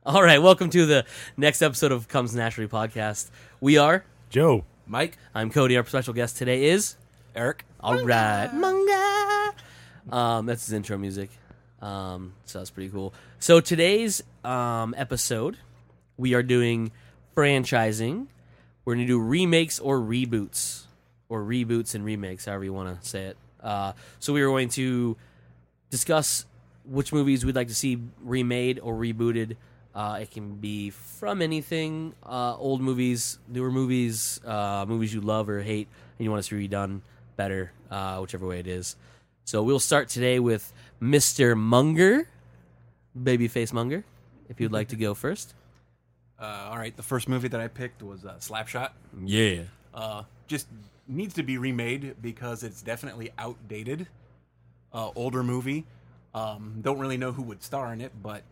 All right, welcome to the next episode of Comes Naturally podcast. We are Joe. Mike. I'm Cody. Our special guest today is Eric. All right, Manga. That's his intro music. So that's pretty cool. So today's episode, we are doing franchising. We're gonna do remakes or reboots, or reboots and remakes, however you want to say it. So we are going to discuss which movies we'd like to see remade or rebooted. It can be from anything, old movies, newer movies, movies you love or hate, and you want to see redone better, whichever way it is. So we'll start today with Mr. Munger, Babyface Munger, if you'd like to go first. All right, the first movie that I picked was Slapshot. Yeah. Just needs to be remade because it's definitely outdated. Older movie. Don't really know who would star in it, but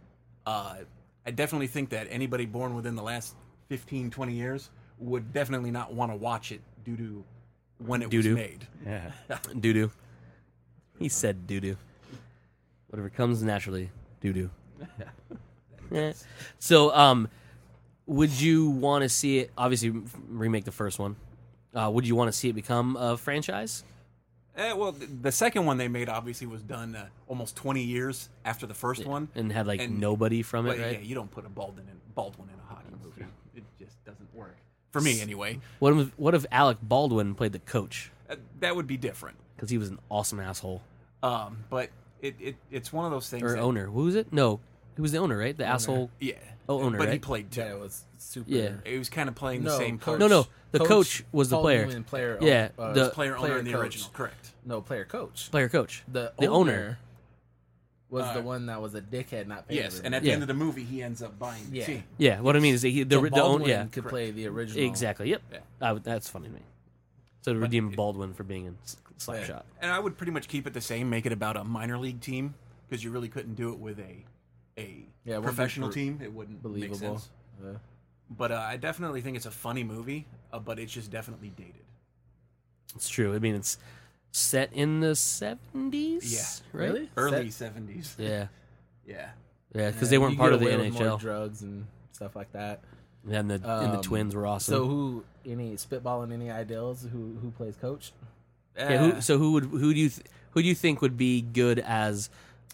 I definitely think that anybody born within the last 15, 20 years would definitely not want to watch it due to when it was made. Yeah. Doo-doo. He said doo-doo. Whatever comes naturally, doo-doo. Yeah. So, would you want to see it, obviously, remake the first one. Would you want to see it become a franchise? Well, the second one they made obviously was done almost 20 years after the first one. And had, nobody from it, right? Yeah, you don't put a Baldwin in a hockey movie. It just doesn't work. For me, anyway. What if Alec Baldwin played the coach? That would be different. Because he was an awesome asshole. But it's one of those things. Or owner. Who was it? No. He was the owner, right? The asshole. Yeah. Oh, owner, But right? he played too. Yeah, it was super. Yeah. He was kind of playing the same part. No. The coach was the Paul player. Newman, player. Yeah, the Player owner in the coach. original, correct. No, player coach. Player coach. The owner. owner was the one that was a dickhead, not paying. Yes, and everybody. at the end of the movie, he ends up buying the Yeah. team. Yeah, what I mean is that So the owner. Baldwin Yeah, could play the original. exactly. Yep. Yeah. That's funny to me. So to redeem Baldwin for being in Slapshot. And I would pretty much keep it the same, make it about a minor league team, because you really couldn't do it with a wouldn't be professional team. It wouldn't make believable. sense. Yeah. But I definitely think it's a funny movie, but it's just definitely dated. It's true. I mean, it's set in the 70s. Yeah. Right? Really? Early 70s. Yeah. Yeah. Yeah, because Yeah, they weren't you part get of the away with more NHL. drugs and stuff like that. And the twins were awesome. So any spitballing any ideals? Who plays coach? Yeah, who do you think would be good as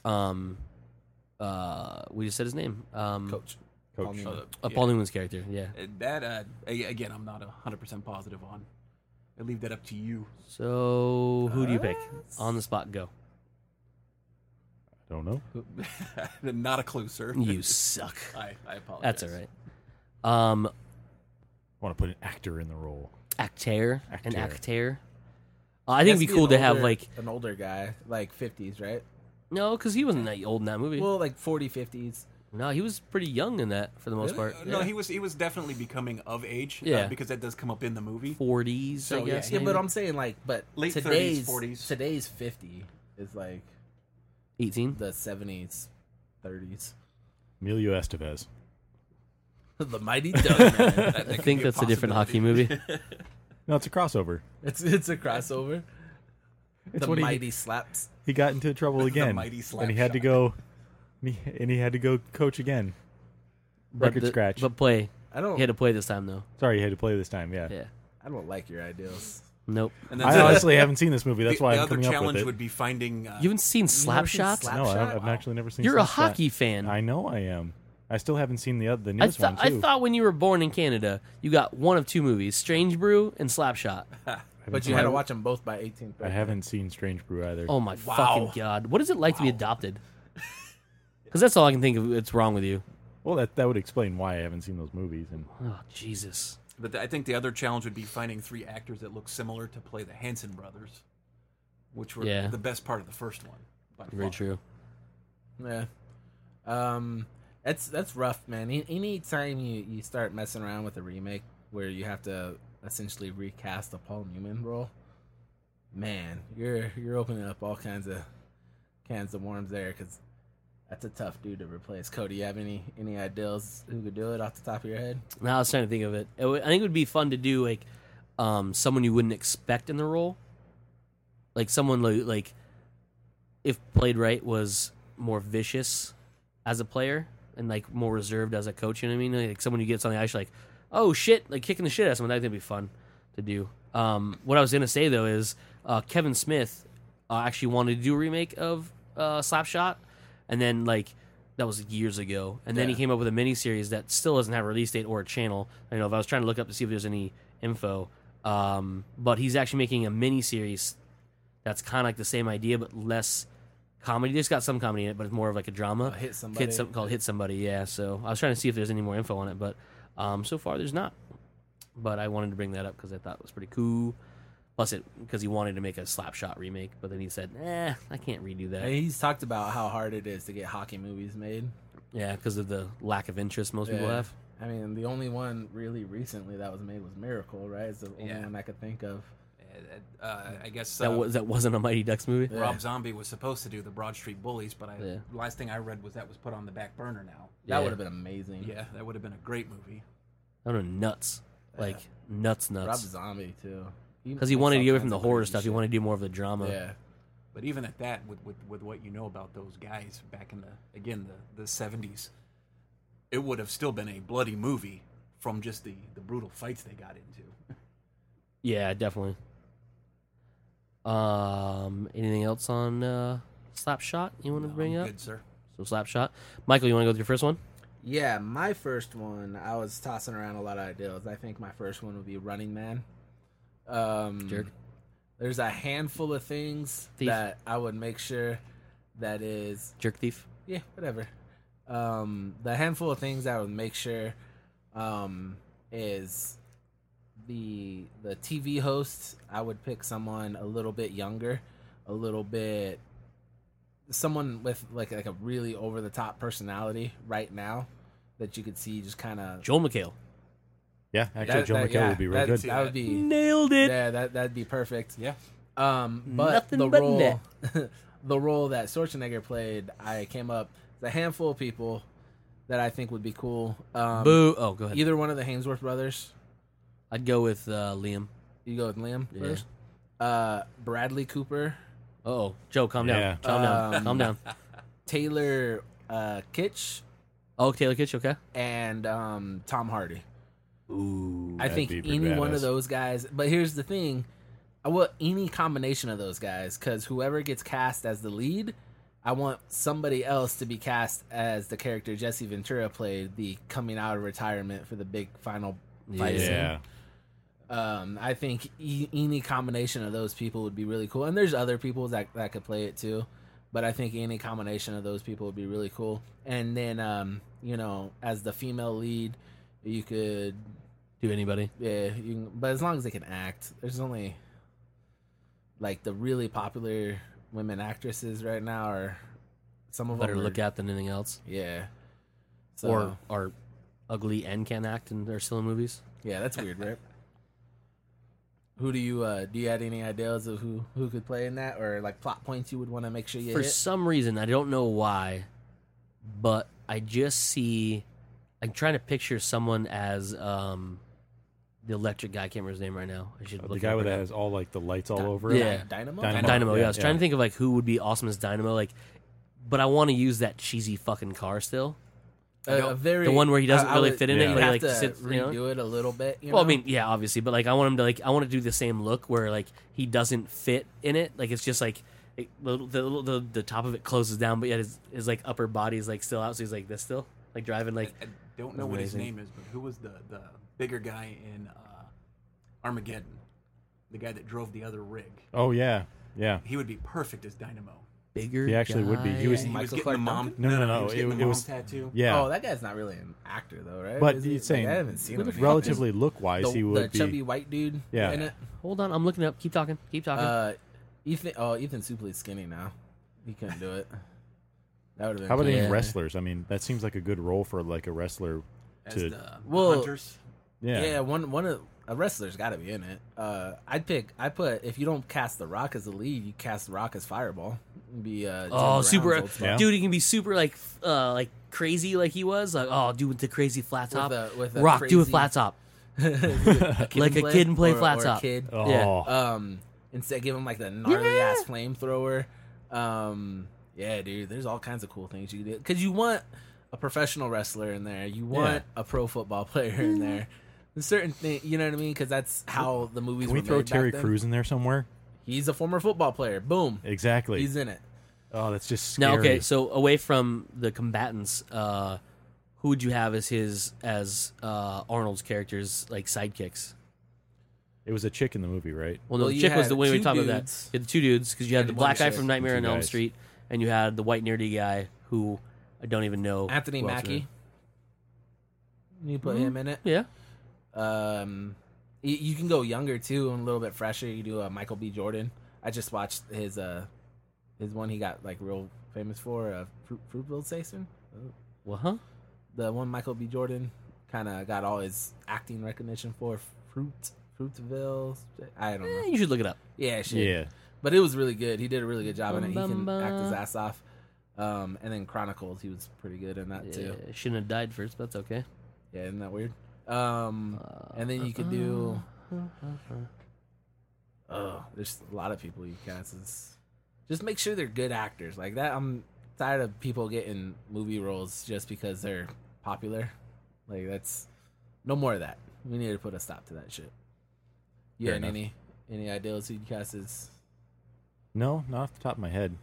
we just said his name, Coach. Coach. Paul Newman. Paul Newman's character. Yeah. That again, I'm not 100% positive on. I leave that up to you. So who do you pick on the spot? Go. I don't know. Not a clue, sir. You suck. I apologize. That's all right. I want to put an actor in the role. Actor. An Actor. actor. I think it'd be Has cool be to have an older guy, like 50s, right? no, because he wasn't that old in that movie. Well, like 40, 50s. No, he was pretty young in that for the most Really? part. No, Yeah. he was definitely becoming of age. Yeah. Because that does come up in the movie. 40s, So, I guess. yeah, Yeah, maybe. but I'm saying Late 30s, today's 40s. Today's 50 is like 18. the 70s, 30s. Emilio Estevez. The Mighty Duck Man. I think that's a different hockey movie. No, it's a crossover. It's a crossover. It's The when Mighty Slaps. he got into trouble again, mighty and he had to Slapshot. go. And he had to go coach again. Record scratch. But play. I don't. He had to play this time, though. Sorry, he had to play this time. Yeah. Yeah. I don't like your ideals. Nope. And I honestly haven't seen this movie. That's why the I'm other coming up with challenge it. would be finding. You haven't seen You never seen Slapshot? Slap- No, Slapshot? I've actually never seen. You're a Slapshot. hockey fan. I know I am. I still haven't seen the I newest one too. thought when you were born in Canada, you got one of two movies: Strange Brew and Slapshot. But you had to watch them both by 18th. I haven't seen Strange Brew either. Oh my Wow. fucking god! What is it like to be adopted? Because that's all I can think of. It's wrong with you. Well, that would explain why I haven't seen those movies. And Oh Jesus! But I think the other challenge would be finding three actors that look similar to play the Hanson brothers, which were Yeah. the best part of the first one. by Very far. true. Yeah. That's rough, man. Any time you start messing around with a remake where you have to essentially recast the Paul Newman role, man, you're opening up all kinds of cans of worms there, because that's a tough dude to replace. Cody, you have any ideas who could do it off the top of your head? Now I was trying to think of it. I think it would be fun to do like someone you wouldn't expect in the role, like someone like if played right was more vicious as a player, and like more reserved as a coach. You know what I mean? Like someone who gets on the ice, you're like, oh shit, like kicking the shit out of someone. That'd be fun to do. What I was gonna say though is Kevin Smith actually wanted to do a remake of Slapshot, and then like that was years ago, and then he came up with a miniseries that still doesn't have a release date or a channel. I know if I was trying to look up to see if there's any info, but he's actually making a miniseries that's kind of like the same idea but less comedy. There's got some comedy in it, but it's more of like a drama. Hit Somebody. Called Hit Somebody. Yeah. So I was trying to see if there's any more info on it, but so far there's not. But I wanted to bring that up because I thought it was pretty cool. Plus, because he wanted to make a Slapshot remake, but then he said, I can't redo that. And he's talked about how hard it is to get hockey movies made. Yeah, because of the lack of interest most people have. I mean, the only one really recently that was made was Miracle, right? It's the only one I could think of. I guess That wasn't a Mighty Ducks movie? Rob Zombie was supposed to do the Broad Street Bullies, but last thing I read was that was put on the back burner now. That would have been amazing. Yeah, that would have been a great movie. That would have been nuts. Like, nuts. Rob Zombie, too. Because he wanted to get away from the horror stuff. He wanted to do more of the drama. Yeah. But even at that, with what you know about those guys back in the 70s, it would have still been a bloody movie from just the brutal fights they got into. Yeah, definitely. Anything else on Slapshot you want to bring up? Good, sir. So Slapshot. Michael, you want to go with your first one? Yeah, my first one, I was tossing around a lot of ideas. I think my first one would be Running Man. Jerk. There's a handful of things that I would make sure that is... Jerk Thief? Yeah, whatever. The handful of things I would make sure is the TV host. I would pick someone a little bit younger, someone with like a really over the top personality right now that you could see just kind of Joel McHale. Yeah, actually, Joel McHale would be really good. That would be nailed it. Yeah, that'd be perfect. Yeah. But Nothing the but role, net. the role that Schwarzenegger played, I came up with a handful of people that I think would be cool. Boo. Oh, go ahead. Either one of the Hemsworth brothers. I'd go with Liam. You go with Liam Yeah. first. Bradley Cooper, Oh, Joe, calm down. Yeah. Calm down. Calm down. Taylor Kitsch, Oh, Taylor Kitsch, okay. and Tom Hardy. Ooh. I think be pretty any one badass. of those guys. But here's the thing: I want any combination of those guys because whoever gets cast as the lead, I want somebody else to be cast as the character Jesse Ventura played, the coming out of retirement for the big final fight scene. Yeah. I think any combination of those people would be really cool. And there's other people that could play it too. But I think any combination of those people would be really cool. And then, as the female lead, you could... Do anybody? Yeah, but as long as they can act. There's only, like, the really popular women actresses right now are... Some of Better them look at than anything else. Yeah. So, Or are ugly and can act and they're still in movies. yeah, that's weird, right? Who do you have any ideas of who could play in that, or like plot points you would want to make sure you For hit? some reason, I don't know why, but I just see... I'm trying to picture someone as the electric guy. I can't remember his name right now. I should The look guy it with up. that has all like the lights all over Yeah. it. Dynamo. Dynamo. Yeah, I was yeah. trying to think of like who would be awesome as Dynamo. Like, but I want to use that cheesy fucking car still. The one where he doesn't really fit in it, yeah. but he have like to sits. You know? redo it a little bit. Well, I mean, yeah, obviously, but like I want him to I want to do the same look where like he doesn't fit in it. Like it's just like the top of it closes down, but yet his like upper body is like still out, so he's like this still, like driving like. I don't know what his name is, but who was the bigger guy in Armageddon? The guy that drove the other rig. Oh yeah, yeah. He would be perfect as Dynamo. Bigger. He actually would be. He was. He was Michael getting Clark the mom. Duncan? No. He was getting It the mom was. tattoo. Yeah. Oh, that guy's not really an actor though, right? But Is he's he? saying Like, I haven't seen him. in relatively look wise, the, he the would be. chubby white dude. Yeah. In it. Hold on, I'm looking it up. Keep talking. Ethan Suplee's skinny now. He couldn't do it. That would have been. How about cool. any Yeah. wrestlers? I mean, that seems like a good role for like a wrestler. As To- the Well, Hunters. Yeah, one of a wrestler's got to be in it. If you don't cast The Rock as the lead, you cast The Rock as Fireball. It'd be Jim Brown's super, old spot. Yeah. dude! He can be super like crazy like he was. Like, oh, dude with the crazy flat top. with a Rock, do a crazy- flat top. Like a kid and play or flat a top. kid. Oh, Yeah. Instead give him like the gnarly ass flamethrower. Yeah, dude, there's all kinds of cool things you can do because you want a professional wrestler in there. You want a pro football player in there. There's certain thing, you know what I mean? Because that's how the movies. Can we were throw made Terry back then. Crews in there somewhere? He's a former football player. Boom, Exactly. he's in it. Oh, that's just scary. Now, okay, so away from the combatants, who would you have as Arnold's characters, like sidekicks? It was a chick in the movie, right? Well, no, Well, the you chick was had the way we two talked about that. dudes. You had the two dudes because you had And the one black guy chick. from Nightmare Two on Elm guys. Street, and you had the white nerdy guy who I don't even know. Anthony Who else Mackie. You put him in it. Yeah, You can go younger too and a little bit fresher. You do Michael B. Jordan. I just watched his one he got like real famous for, Fruitville Station. well, huh? The one Michael B. Jordan kind of got all his acting recognition for, Fruitville. I don't know. You should look it up. Yeah, shit. Yeah. But it was really good. He did a really good job in it. He can Bum, bum, act his bum. ass off. And then Chronicles, he was pretty good in that too. Yeah, shouldn't have died first, but that's okay. Yeah, isn't that weird? And then you could do. Oh, there's a lot of people you cast. Just make sure they're good actors like that. I'm tired of people getting movie roles just because they're popular. Like that's no more of that. We need to put a stop to that shit. You Fair had enough. any ideas who you cast as? No, not off the top of my head.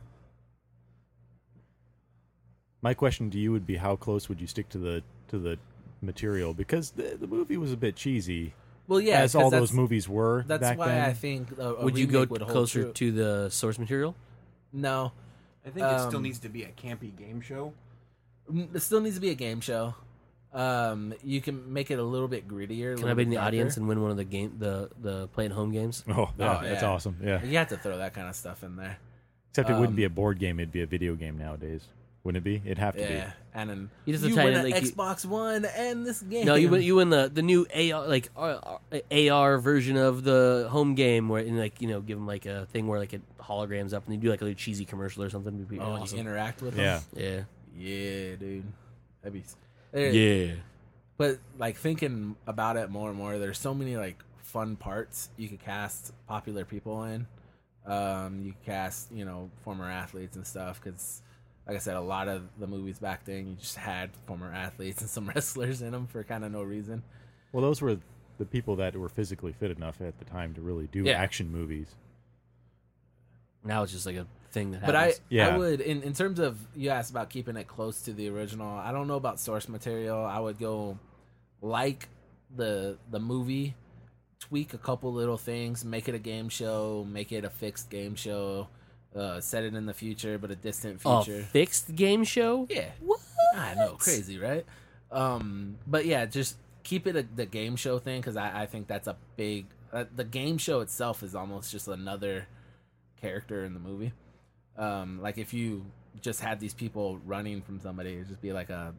My question to you would be, how close would you stick to the material? Because the movie was a bit cheesy, Well, yeah, as 'cause all that's- those movies were That's back why then. I think a Would you go remake would hold closer true. to the source material? No, I think it still needs to be a campy game show. it still needs to be a game show. You can make it a little bit grittier. Can I be in the audience and win one of the play at home games? Oh, that's yeah. awesome. Yeah. You have to throw that kind of stuff in there. Except it wouldn't be a board game; it'd be a video game nowadays, wouldn't it be? It'd have to Yeah, and then You you, just have to win tie an it, like, Xbox One and this game. No, you win the new AR version of the home game where and give them like a thing where like it holograms up and they do like a little cheesy commercial or something. It'd be Oh, awesome. you interact with be. Yeah. them. Yeah, Yeah, dude. That'd be. yeah. But like thinking about it more and more, there's so many like fun parts you could cast popular people in. You could cast former athletes and stuff because, like I said, a lot of the movies back then you just had former athletes and some wrestlers in them for kind of no reason. Well, those were the people that were physically fit enough at the time to really do Yeah. action movies. Now it's just like a thing that But happens. Yeah. I would in terms of you asked about keeping it close to the original. I don't know about source material. I would go like the movie, tweak a couple little things, make it a game show, make it a fixed game show, set it in the future but a distant a future. fixed game show. Yeah, What? I know, crazy, right? But yeah, just keep it the game show thing because I think that's a big. The game show itself is almost just another character in the movie. Like if you just had these people running from somebody, it'd just be like a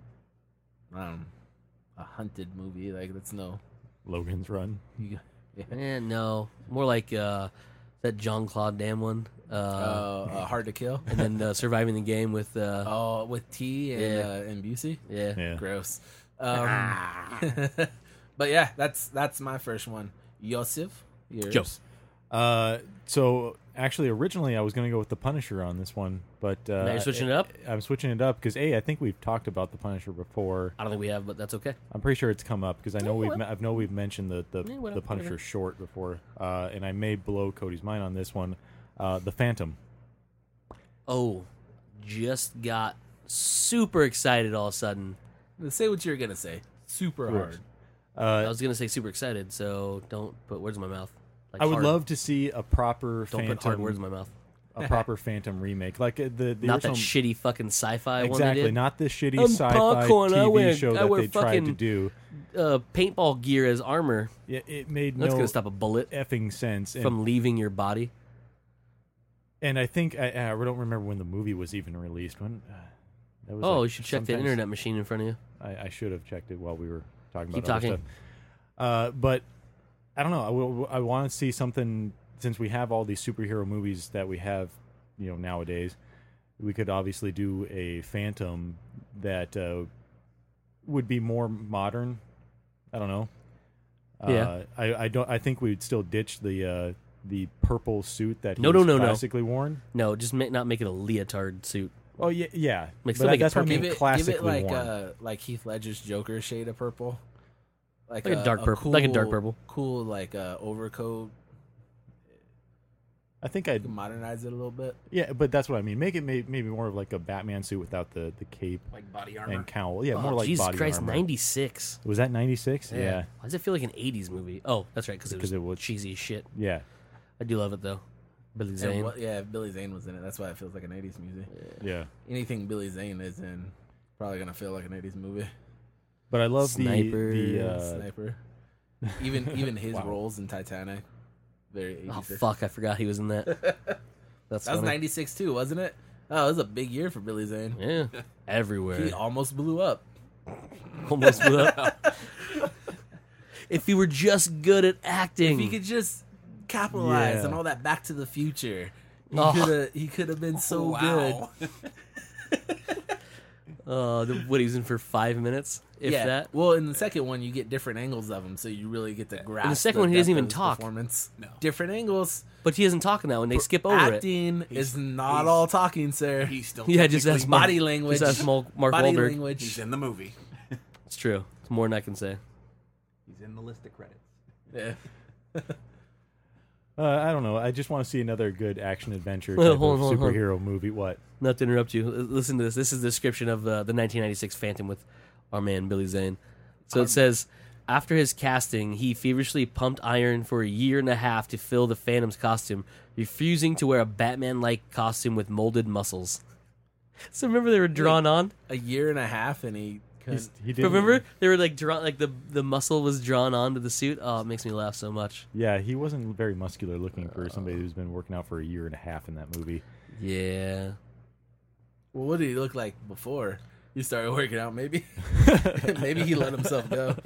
hunted movie. Like that's no. Logan's Run. Yeah. No, more like that Jean-Claude Damme one. Hard to Kill. And then surviving the game with Oh, with T and Yeah. and Busey. yeah. Yeah. Gross. But yeah, that's my first one. Yosef, yours. Joe. So actually, originally I was going to go with the Punisher on this one, but Now you're switching it up? I'm switching it up because I think we've talked about the Punisher before. I don't think we have, but that's okay. I'm pretty sure it's come up because I know Yeah, we've mentioned the whatever, Punisher whatever. short before, and I may blow Cody's mind on this one. The Phantom. Oh, just got super excited all of a sudden. Say what you're gonna say. Super hard. I was gonna say super excited, so don't put words in my mouth. Like I would hard. love to see a proper Don't Phantom. put hard words in my mouth. A proper Phantom remake, like the Not that original. shitty fucking sci-fi one they Exactly, did. not the shitty I'm sci-fi popcorn, I TV wear- show I that wear they tried to fucking- do. Paintball gear as armor. It made That's no gonna stop a bullet effing sense. And, from leaving your body. and I think I don't remember when the movie was even released. When that was Oh, like you should check the sometimes- internet machine in front of you. I should have checked it while we were talking Keep about other talking. stuff. But I don't know. I want to see something since we have all these superhero movies that we have, nowadays. We could obviously do a Phantom that would be more modern. I don't know. Yeah. I don't. I think we'd still ditch the purple suit that he No, was no, no, no. classically worn. No, just not make it a leotard suit. Oh yeah, yeah. Like, still make it that's what I purple. mean. Give it Classically worn. like Heath Ledger's Joker shade of purple, Like a dark purple, like a dark purple. cool like overcoat. I think I'd Modernize it a little bit. yeah, but that's what I mean. Make it maybe more of like a Batman suit without the cape Like body armor. and cowl. Yeah, more Oh, like Jesus body Christ, armor. 96. Was that 96? Why Yeah. does it feel like an 80s movie? Oh, that's right, because Because it it was was- cheesy as shit. Yeah. I do love it, though. Billy And Zane. Billy Zane was in it. That's why it feels like an '80s music. Yeah. Anything Billy Zane is in, probably gonna feel like an '80s movie. But I love Sniper. the Sniper. Even his Wow. roles in Titanic, very 80s. Oh, fuck, I forgot he was in that. That's That was funny. '96 too, wasn't it? Oh, it was a big year for Billy Zane. Yeah, everywhere. He almost blew up. Almost blew up. If he were just good at acting. If he could just capitalize Yeah. on all that Back to the Future, Oh. he could have been so Wow. good. What he was in for 5 minutes, if that. Well, in the second one, you get different angles of him, so you really get to grasp. second one, he doesn't depth even of his talk. Performance. No. Different angles. But he doesn't talk now, and they skip over it. Acting is not he's- all talking, sir. He's still Yeah, just technically- ask body language. Just ask Mark Body Wahlberg. language. He's in the movie. It's true. It's more than I can say. He's in the list of credits. Yeah. I don't know. I just want to see another good action adventure Well, type hold of on, hold on. superhero movie. What? Not to interrupt you. Listen to this. This is the description of the 1996 Phantom with our man Billy Zane. So it says, after his casting, he feverishly pumped iron for a year and a half to fill the Phantom's costume, refusing to wear a Batman-like costume with molded muscles. So remember they were drawn on? A year and a half, and he couldn't. He did. Remember they were like drawn, like the muscle was drawn onto the suit. Oh, it makes me laugh so much. Yeah, he wasn't very muscular looking for somebody who's been working out for a year and a half in that movie. Yeah. Well, what did he look like before he started working out? Maybe, maybe he let himself go.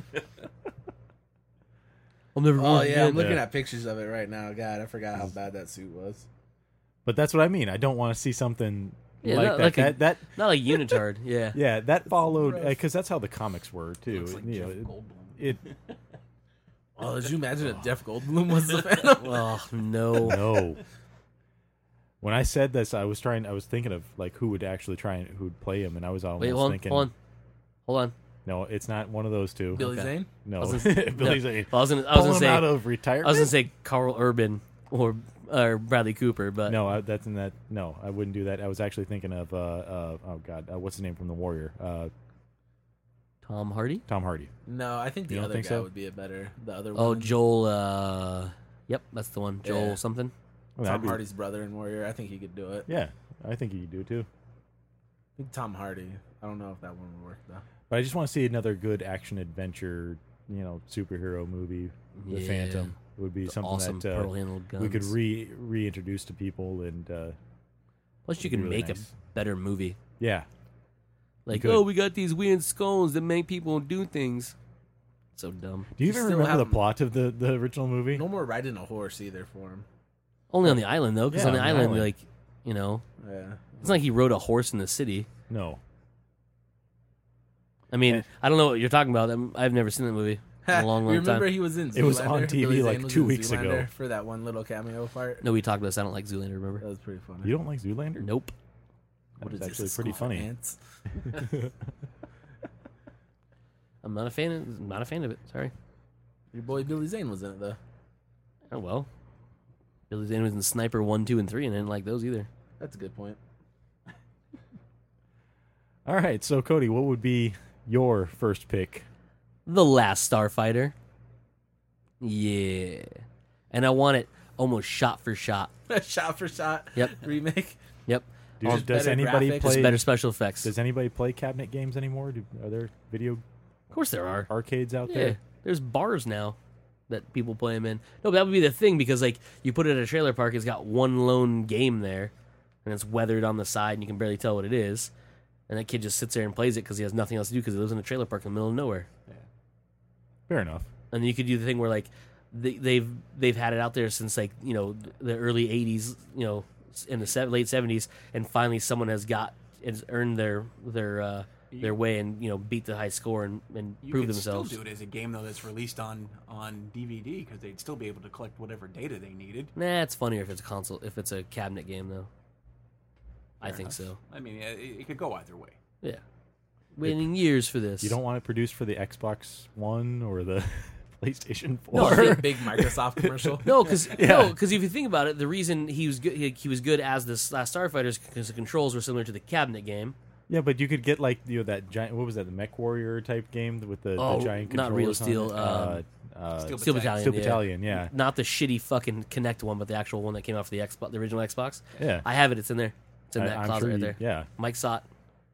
I'll never. Oh yeah, I'm Yeah. looking at pictures of it right now. God, I forgot how bad that suit was. But that's what I mean. I don't want to see something Yeah, like not that. like a- that Not like Unitard. Yeah. yeah, that followed because that's how the comics were too. Looks like You Jeff know, Goldblum. it Oh, did you imagine if Jeff Goldblum was the Phantom? Oh no. no. When I said this, I was thinking of like who would actually who'd play him, and I was almost Wait, hold on. thinking, Hold on. no, it's not one of those two. Billy Okay. Zane? No, I was gonna- Billy no. Zane. I was gonna Pull him say out of I retirement. was gonna say Carl Urban or Bradley Cooper, but No, that's in that. No, I wouldn't do that. I was actually thinking of oh god, what's his name from The Warrior? Tom Hardy. Tom Hardy. No, I think the You don't other think guy so? would be a better. The other Oh, one. Joel. Yep, that's the one. Joel Yeah. something. Well, that'd Tom be- Hardy's brother in Warrior. I think he could do it. Yeah, I think he could do it too. I think Tom Hardy. I don't know if that one would work though. But I just want to see another good action adventure, superhero movie. The Yeah. Phantom would be The something awesome that pearl-handled guns. we could reintroduce to people, and Plus, you can really make nice. a better movie. yeah, Like, could. oh, we got these weird skulls that make people do things. So dumb. Do you You even still remember the have- plot of the original movie? No more riding a horse either for him. Only on the island though, because Yeah, on the on the island, island. like, you know, Yeah. it's not like he rode a horse in the city. No. I mean, Yeah. I don't know what you're talking about. I've never seen that movie in a long, long Remember time. he was in Zoolander? It was on TV Billy like Zane was 2 in weeks ago. Zoolander for that one little cameo part. No, we talked about this. I don't like Zoolander. Remember? That was pretty funny. You don't like Zoolander? Nope. That was is actually this, pretty School of funny. Ants? I'm not a fan. Not a fan of it. Sorry. Your boy Billy Zane was in it though. Oh well. Billy Zane was in Sniper 1, 2, and 3, and I didn't like those either. That's a good point. All right, so Cody, what would be your first pick? The Last Starfighter. Yeah. And I want it almost shot for shot. Shot for shot. Yep. Remake. Yep. Does better anybody graphics. Just play? better special effects. Does anybody play cabinet games anymore? Are there video Of course there are. arcades out Yeah. there? There's bars now that people play them in. No, but that would be the thing because, like, you put it at a trailer park, it's got one lone game there, and it's weathered on the side, and you can barely tell what it is. And that kid just sits there and plays it because he has nothing else to do because he lives in a trailer park in the middle of nowhere. Fair enough. And you could do the thing where, like, they've had it out there since, like, you know, the early 80s, you know, in the late 70s, and finally someone has earned their way and, you know, beat the high score and You prove could themselves. still do it as a game though that's released on DVD because they'd still be able to collect whatever data they needed. Nah, it's funnier if it's a console, if it's a cabinet game though. I think so. I mean, it could go either way. Yeah. Waiting years for this. You don't want it produced for the Xbox One or the PlayStation 4. No, Big Microsoft commercial. No, because if you think about it, the reason he was good, he was good as this Last Starfighter is because the controls were similar to the cabinet game. Yeah, but you could get like that giant. What was that? The Mech Warrior type game with the giant controllers. not Real on Steel. it. Steel Battalion. Steel Battalion. Yeah. Not the shitty fucking Kinect one, but the actual one that came out for the Xbox, the original Xbox. Yeah. I have it. It's in there. It's in that I'm closet sure right there. Yeah. Mike saw it.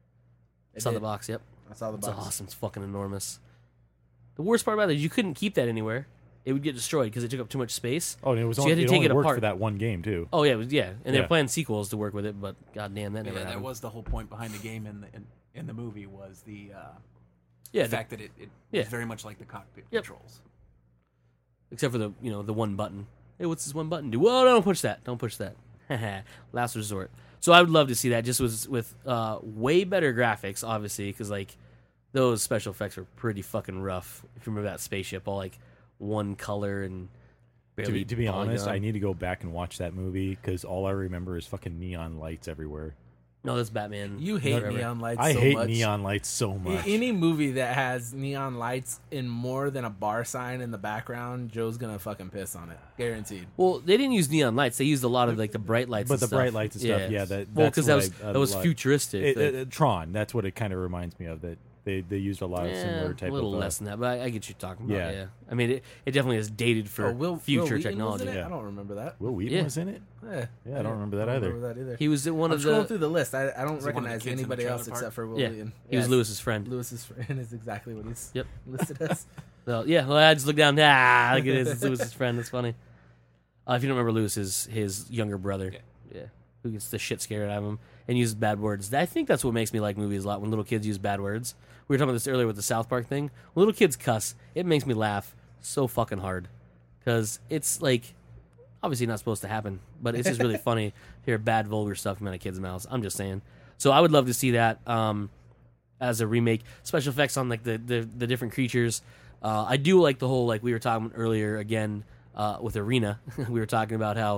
It Saw the did. box. Yep. I saw the It's box. awesome. It's fucking enormous. The worst part about it is you couldn't keep that anywhere. It would get destroyed because it took up too much space. Oh, and it was So you only, had to take only it worked apart. for that one game too. Oh yeah, and they're Yeah. planning sequels to work with it, but goddamn, that never Yeah, that happened. was the whole point behind the game in the movie was the Yeah, fact that it yeah. was very much like the cockpit Yep. controls. except for the the one button. Hey, what's this one button do? Whoa, don't push that. Don't push that. Last resort. So I would love to see that just with way better graphics, obviously, because like those special effects were pretty fucking rough. If you remember that spaceship, all like one color and barely. To be honest, polygon. I need to go back and watch that movie because all I remember is fucking neon lights everywhere. No, that's Batman. You hate Whatever. neon lights I so hate much. neon lights so much. Any movie that has neon lights in more than a bar sign in the background, Joe's gonna fucking piss on it. Guaranteed. Well, they didn't use neon lights. They used a lot of like the bright lights. But and the stuff. bright lights and stuff, yeah, well, that's because that what was that was like. futuristic. Tron, that's what it kind of reminds me of. That they used a lot of similar type a little of. less than that, but I get you talking about. Yeah. Yeah, I mean, it definitely is dated for Will future Wheaton was technology. in it? Yeah. I don't remember that. Will Wheaton Yeah. was in it. Yeah, Yeah, I don't remember that either. Remember that either. He was one I'm of scrolling the. through the list. I don't he one of the recognize kids in the anybody trailer else park? except for Will Yeah, Wheaton. he was Yes. Lewis's friend. Lewis's friend is exactly what he's Yep. listed as. Well, yeah, well, I just look down. Ah, look at this. It's Lewis's friend. That's funny. If you don't remember Lewis, his younger brother. Yeah, who gets the shit scared out of him and uses bad words. I think that's what makes me like movies a lot. When little kids use bad words. We were talking about this earlier with the South Park thing. When little kids cuss, it makes me laugh so fucking hard because it's like obviously not supposed to happen, but it's just really funny to hear bad vulgar stuff come out of kids' mouths. I'm just saying. So I would love to see that as a remake. Special effects on like the different creatures. I do like the whole like we were talking earlier again with Arena. We were talking about how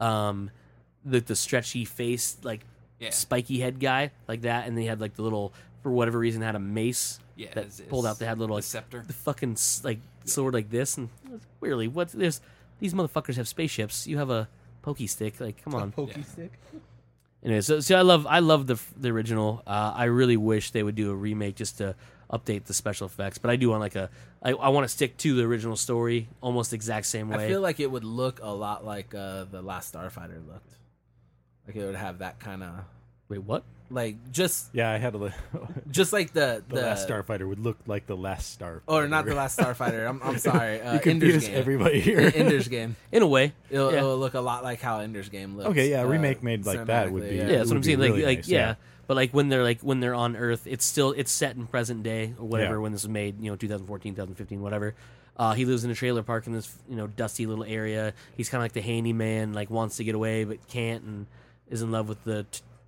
the stretchy face like spiky head guy like that, and they had like the little for whatever reason had a mace Yeah, that pulled out. They had little the like scepter. the fucking like sword like this, and weirdly, what's this? These motherfuckers have spaceships. You have a pokey stick. Like, come on. Pokey stick. Anyway, so I love the original. I really wish they would do a remake just to update the special effects. But I do want I want to stick to the original story, almost exact same way. I feel like it would look a lot like the Last Starfighter looked. Like it would have that kind of Wait, what? like just Yeah, I had a. like the Last Starfighter would look like the Last Starfighter. or not the Last Starfighter. I'm sorry. You Ender's confuse Game. everybody here. Ender's Game. In a way, It'll, Yeah. it'll look a lot like how Ender's Game looks. Okay, yeah, a remake made like that would cinematically, be- yeah, that's what I'm would be saying. really Like nice, yeah. yeah. But like when they're on Earth, it's set in present day or whatever Yeah. when this was made. 2014, 2015, whatever. He lives in a trailer park in this dusty little area. He's kind of like the handyman, like wants to get away but can't, and is in love with the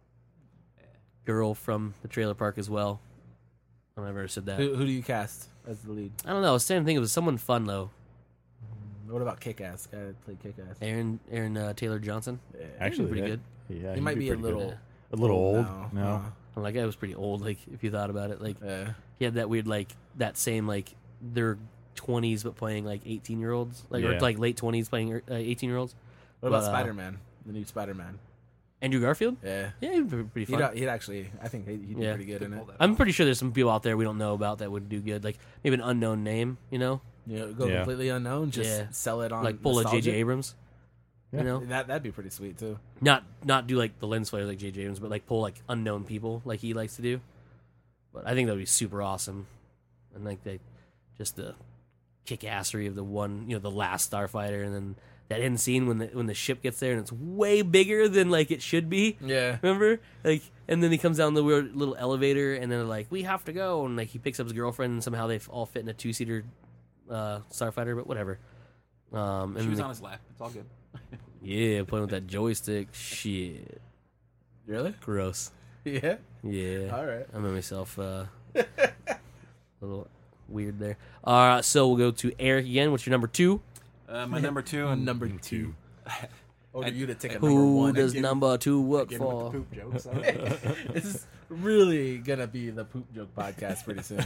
girl from the trailer park as well. I don't know if I've ever said that. Who do you cast as the lead? I don't know. I was trying to think it was someone fun though. What about Kick-Ass? Guy that played Kick-Ass. Aaron Taylor Johnson. Yeah. Actually, pretty that- good. Yeah, He he'd might be a pretty good. little a little old. now. No, Like I was pretty old. Like if you thought about it, like Yeah. he had that weird like that same like they're 20s but playing like 18-year-olds, like or Yeah. like late 20s playing 18-year-olds. What about But, Spider-Man? The new Spider-Man. Andrew Garfield. Yeah. Yeah, he'd be pretty fun. He'd actually, I think he'd do Yeah. pretty good in it. I'm pretty sure there's some people out there we don't know about that would do good. Like maybe an unknown name, Go Yeah. completely unknown, just Yeah. sell it on like pull a nostalgia. J.J. Abrams. Yeah. You know, That'd be pretty sweet too. not do like the lens flares like J.J. Abrams, but like pull like unknown people like he likes to do. But I think that would be super awesome, and like just the kick-assery of the one, the last Starfighter, and then that end scene when the ship gets there and it's way bigger than like it should be. Yeah. Remember? Like, and then he comes down the weird little elevator, and then they're like, "We have to go," and like he picks up his girlfriend, and somehow they all fit in a 2-seater Starfighter, but whatever. And She was then on his lap. It's all good. yeah, playing with that joystick, shit, Really? gross. Yeah. Yeah, All right. I made myself a little weird there. So we'll go to Eric again. What's your number 2? My number two and Number two. Order you to take a Who number one. does Again- number 2 work Again with the for? poop jokes. This is really gonna be the poop joke podcast pretty soon.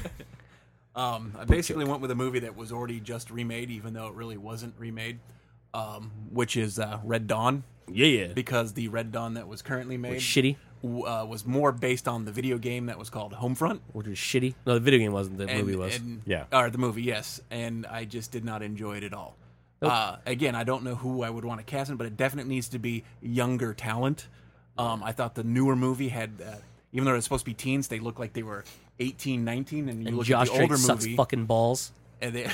I basically went with a movie that was already just remade, even though it really wasn't remade, which is Red Dawn, Yeah. because the Red Dawn that was currently made Shitty. was more based on the video game that was called Homefront. Which was shitty. No, the video game wasn't. The movie was. Yeah. Or the movie, yes. And I just did not enjoy it at all. Nope. Again, I don't know who I would want to cast it, but it definitely needs to be younger talent. I thought the newer movie had, even though it was supposed to be teens, they looked like they were 18, 19. And you And look Josh at the Drake older sucks movie, fucking balls. and they,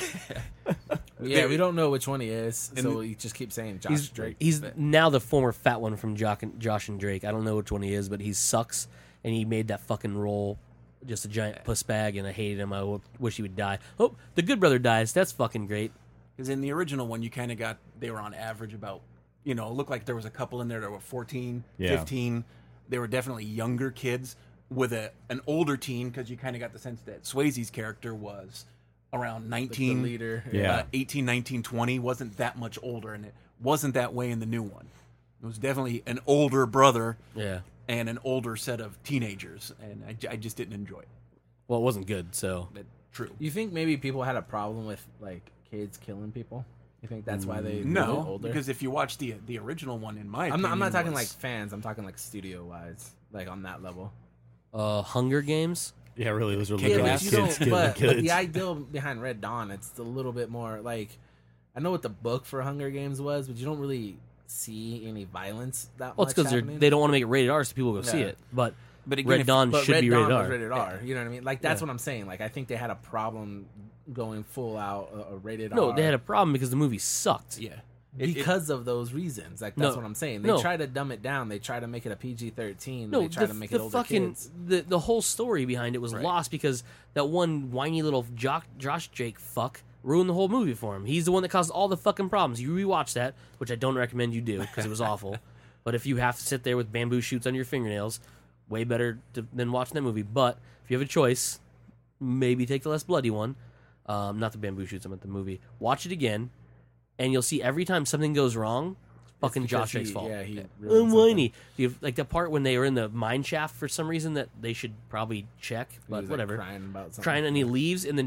Yeah, we don't know which one he is, so And- we just keep saying Josh Drake. He's but- now the former fat one from Josh and Drake. I don't know which one he is, but he sucks, and he made that fucking role just a giant puss bag, and I hated him. I wish he would die. Oh, the good brother dies. That's fucking great. Because in the original one, you kind of got, they were on average about, it looked like there was a couple in there that were 14, Yeah. 15. They were definitely younger kids with an older teen, because you kind of got the sense that Swayze's character was around the 19, leader. Yeah. 18, 19, 20, wasn't that much older, and it wasn't that way in the new one. It was definitely an older brother Yeah. and an older set of teenagers, and I just didn't enjoy it. Well, it wasn't good, so. But true. You think maybe people had a problem with like kids killing people? You think that's why they moved it No, older? because if you watch the original one, in my I'm opinion, not talking was- like fans. I'm talking like studio wise, like on that level. Hunger Games? Yeah, really, those are Yeah, little but ass you kids don't. killing But kids. the ideal behind Red Dawn, it's a little bit more like I know what the book for Hunger Games was, but you don't really see any violence that Well, it's much because happening. they don't want to make it rated R so people go see Yeah. it. But But again, Red if- Dawn But should Red be Dawn rated was R. rated R. You know what I mean? Like that's Yeah. what I'm saying. Like I think they had a problem going full out rated No, R. they had a problem because the movie sucked. yeah. because of those reasons. Like that's No, what I'm saying. They no. try to dumb it down. They try to make it a PG-13. No, they try the, to make the it older fucking kids. the whole story behind it was Right. lost because that one whiny little Josh Drake fuck ruined the whole movie for him. He's the one that caused all the fucking problems. You rewatch that, which I don't recommend you do because it was awful. But if you have to sit there with bamboo shoots on your fingernails, way better than watching that movie. But if you have a choice, maybe take the less bloody one. Not the bamboo shoots. I'm at the movie. Watch it again, and you'll see every time something goes wrong, fucking It's Josh because Drake's fault. Yeah, he I'm ruined whiny. Like the part when they were in the mine shaft for some reason that they should probably check, something. He but was, like, whatever. crying about something. Crying and he leaves, and then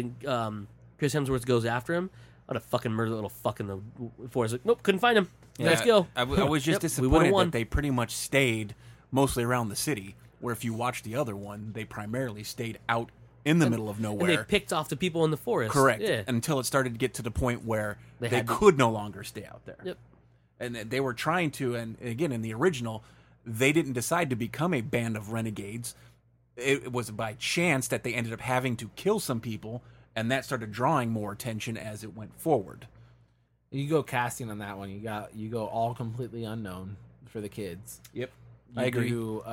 Chris Hemsworth goes after him. I'd have fucking murdered the little fuck in the forest. Like, nope, couldn't find him. Let's go. I was just Yep, we would've disappointed won. that they pretty much stayed mostly around the city. Where if you watch the other one, they primarily stayed out in the middle of And nowhere. they picked off the people in the forest. Correct. Yeah. Until it started to get to the point where They they had to- could no longer stay out there. Yep. And they were trying to, and again, in the original, they didn't decide to become a band of renegades. It was by chance that they ended up having to kill some people, and that started drawing more attention as it went forward. You go casting on that one. You go all completely unknown for the kids. Yep. You I agree. Do,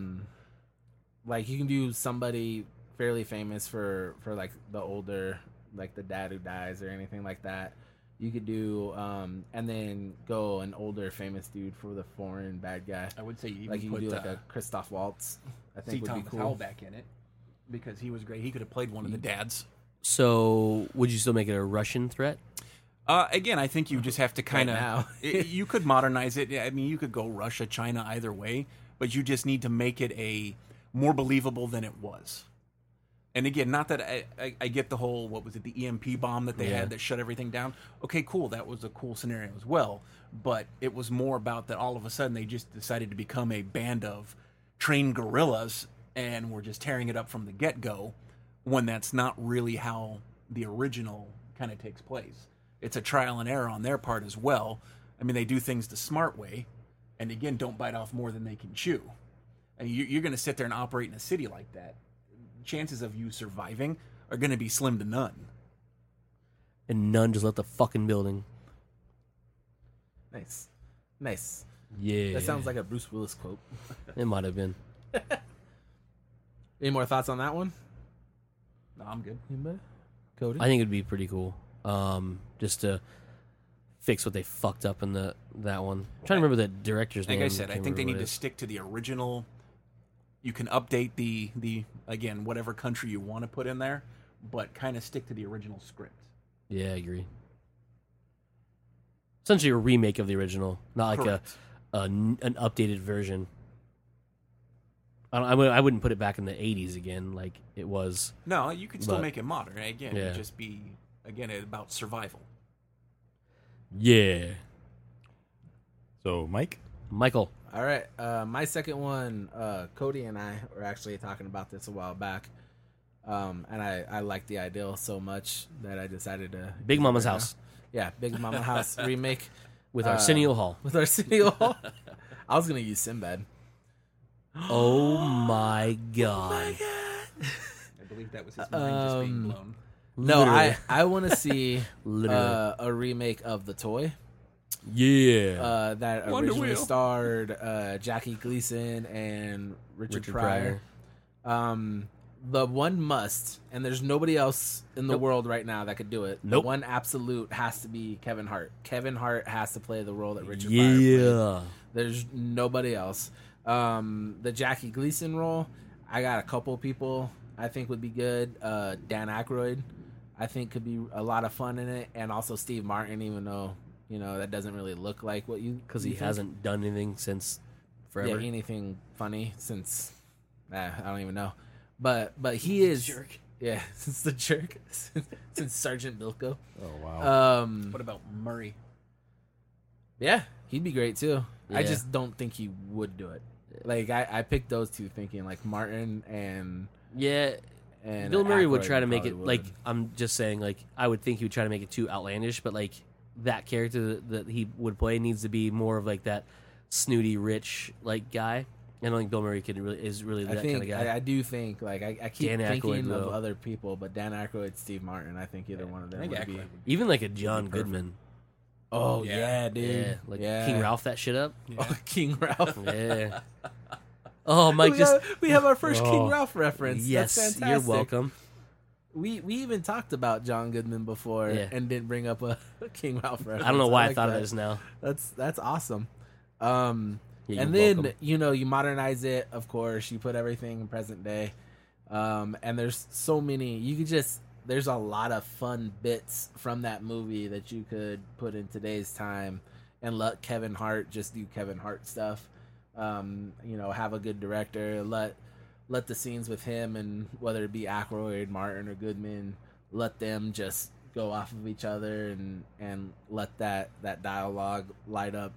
like you can do somebody fairly famous for like the older, like the dad who dies or anything like that. You could do, and then go an older famous dude for the foreign bad guy. I would say you even Like you put could do like a Christoph Waltz. I C. think would Thomas be cool. Howell back in it because he was great. He could have played one of the dads. So, would you still make it a Russian threat? Again, I think you just have to kind now. of. You could modernize it. I mean, you could go Russia, China, either way, but you just need to make it a more believable than it was. And again, not that I get the whole, what was it, the EMP bomb that they Yeah. had that shut everything down. Okay, cool, that was a cool scenario as well. But it was more about that all of a sudden they just decided to become a band of trained guerrillas and were just tearing it up from the get-go when that's not really how the original kind of takes place. It's a trial and error on their part as well. I mean, they do things the smart way, and again, don't bite off more than they can chew. And you're going to sit there and operate in a city like that. Chances of you surviving are going to be slim to none. And none just left the fucking building. Nice. Yeah. That sounds like a Bruce Willis quote. It might have been. Any more thoughts on that one? No, I'm good. Anybody? Cody? I think it'd be pretty cool. Just to fix what they fucked up in that one. I'm trying to remember the director's Like name. I said, I can't think they remember need what to it stick to the original. You can update the again, whatever country you want to put in there, but kind of stick to the original script. is. Yeah, I agree. essentially a remake of the original, not like Correct. an updated version. I wouldn't put it back in the 80s again, like it was. No, you can still But- make it modern. Again, Yeah. it'd just be about survival. Yeah, So, Mike? Michael. All right, my second one, Cody and I were actually talking about this a while back, and I liked the idea so much that I decided to Big Mama's right now. House Yeah, Big Mama House remake with Arsenio Hall. with Arsenio Hall. I was gonna use Sinbad. Oh my god! I believe that was his mind just being blown. No, Literally. I want to see Literally. a remake of The Toy Yeah. that Wonder originally Wheel. starred Jackie Gleason and Richard Pryor. The one must, and there's nobody else in the Nope. world right now that could do it. Nope. The one absolute has to be Kevin Hart. Kevin Hart has to play the role that Richard Pryor played. Yeah. There's nobody else. The Jackie Gleason role, I got a couple people I think would be good. Dan Aykroyd, I think could be a lot of fun in it, and also Steve Martin, even though that doesn't really look like what you Because he think. hasn't done anything since forever. Yeah, anything funny since I don't even know, but he is Jerk. Yeah, since the jerk, since Sergeant Bilko. Oh, wow. What about Murray? Yeah, he'd be great too. I Yeah. just don't think he would do it. Like I picked those two thinking like Martin and Yeah. Bill Bill Murray would try to make probably it like would. I'm just saying like I would think he would try to make it too outlandish, but like that character that he would play needs to be more of like that snooty rich like guy. I don't think Bill Murray is really I that think kind of guy. I do think like I keep Dan Aykroyd, thinking though. of other people, but Dan Aykroyd, Steve Martin, I think either one of them I think would Aykroyd be. would be Even like a John perfect. Goodman. Oh Yeah. yeah, dude. Yeah, like yeah. King Ralph that shit up. Oh, King Ralph. Yeah. Oh, Mike, we have our first King Oh. Ralph reference. yes, That's you're fantastic. welcome. We even talked about John Goodman before Yeah. and didn't bring up a King Ralph reference. I don't know why I like thought that. of this now. That's awesome. Yeah, And you're then welcome. you modernize it. Of course, you put everything in present day. And there's so many. You could just there's a lot of fun bits from that movie that you could put in today's time and let Kevin Hart just do Kevin Hart stuff. Have a good director. Let the scenes with him and whether it be Aykroyd, Martin, or Goodman, let them just go off of each other and let that dialogue light up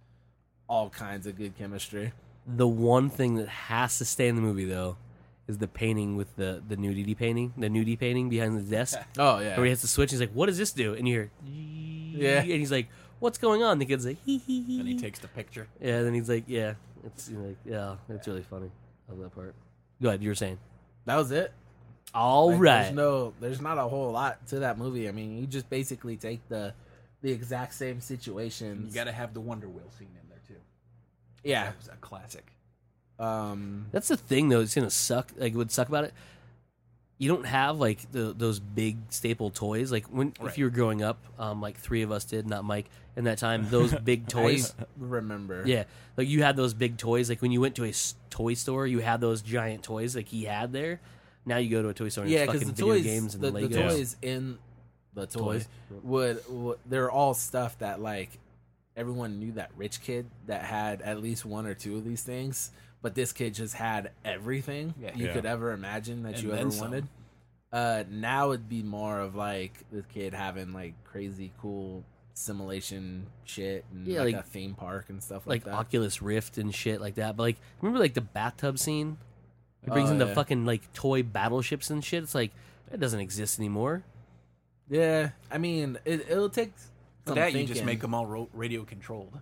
all kinds of good chemistry. The one thing that has to stay in the movie though is the painting with the nudity painting behind the desk. Oh yeah, Where he has to switch. He's like, "What does this do?" And you hear, Yeah. and he's like, "What's going on?" The kid's like, "Hee hee hee." And he takes the picture. Yeah, and then he's like, "Yeah, it's it's really funny." I love that part. Go ahead, you were saying. that was it. All Like, right. there's not a whole lot to that movie. I mean, you just basically take the exact same situations. You got to have the Wonder Wheel scene in there too. yeah. That was a classic. That's the thing though. It's gonna suck. Like, it would suck about it. You don't have like those big staple toys. Like if Right. you were growing up, like three of us did, not Mike. In that time, those big toys. I remember. Yeah, like you had those big toys. Like when you went to a toy store, you had those giant toys like he had there. Now you go to a toy store and Yeah, it's because fucking the video toys, games and the Legos. toys in the toys would they're all stuff that like everyone knew that rich kid that had at least one or two of these things, but this kid just had everything Yeah. you Yeah. could ever imagine that And you then ever some. wanted. Now it'd be more of like this kid having like crazy cool simulation shit and Yeah, like like- a theme park and stuff like like that. Oculus Rift and shit like that. But like, remember like the bathtub scene? It brings Oh, in the yeah. fucking like toy battleships and shit. It's like that doesn't exist anymore. Yeah, I mean it'll take For some that, you thinking. just make them all radio controlled.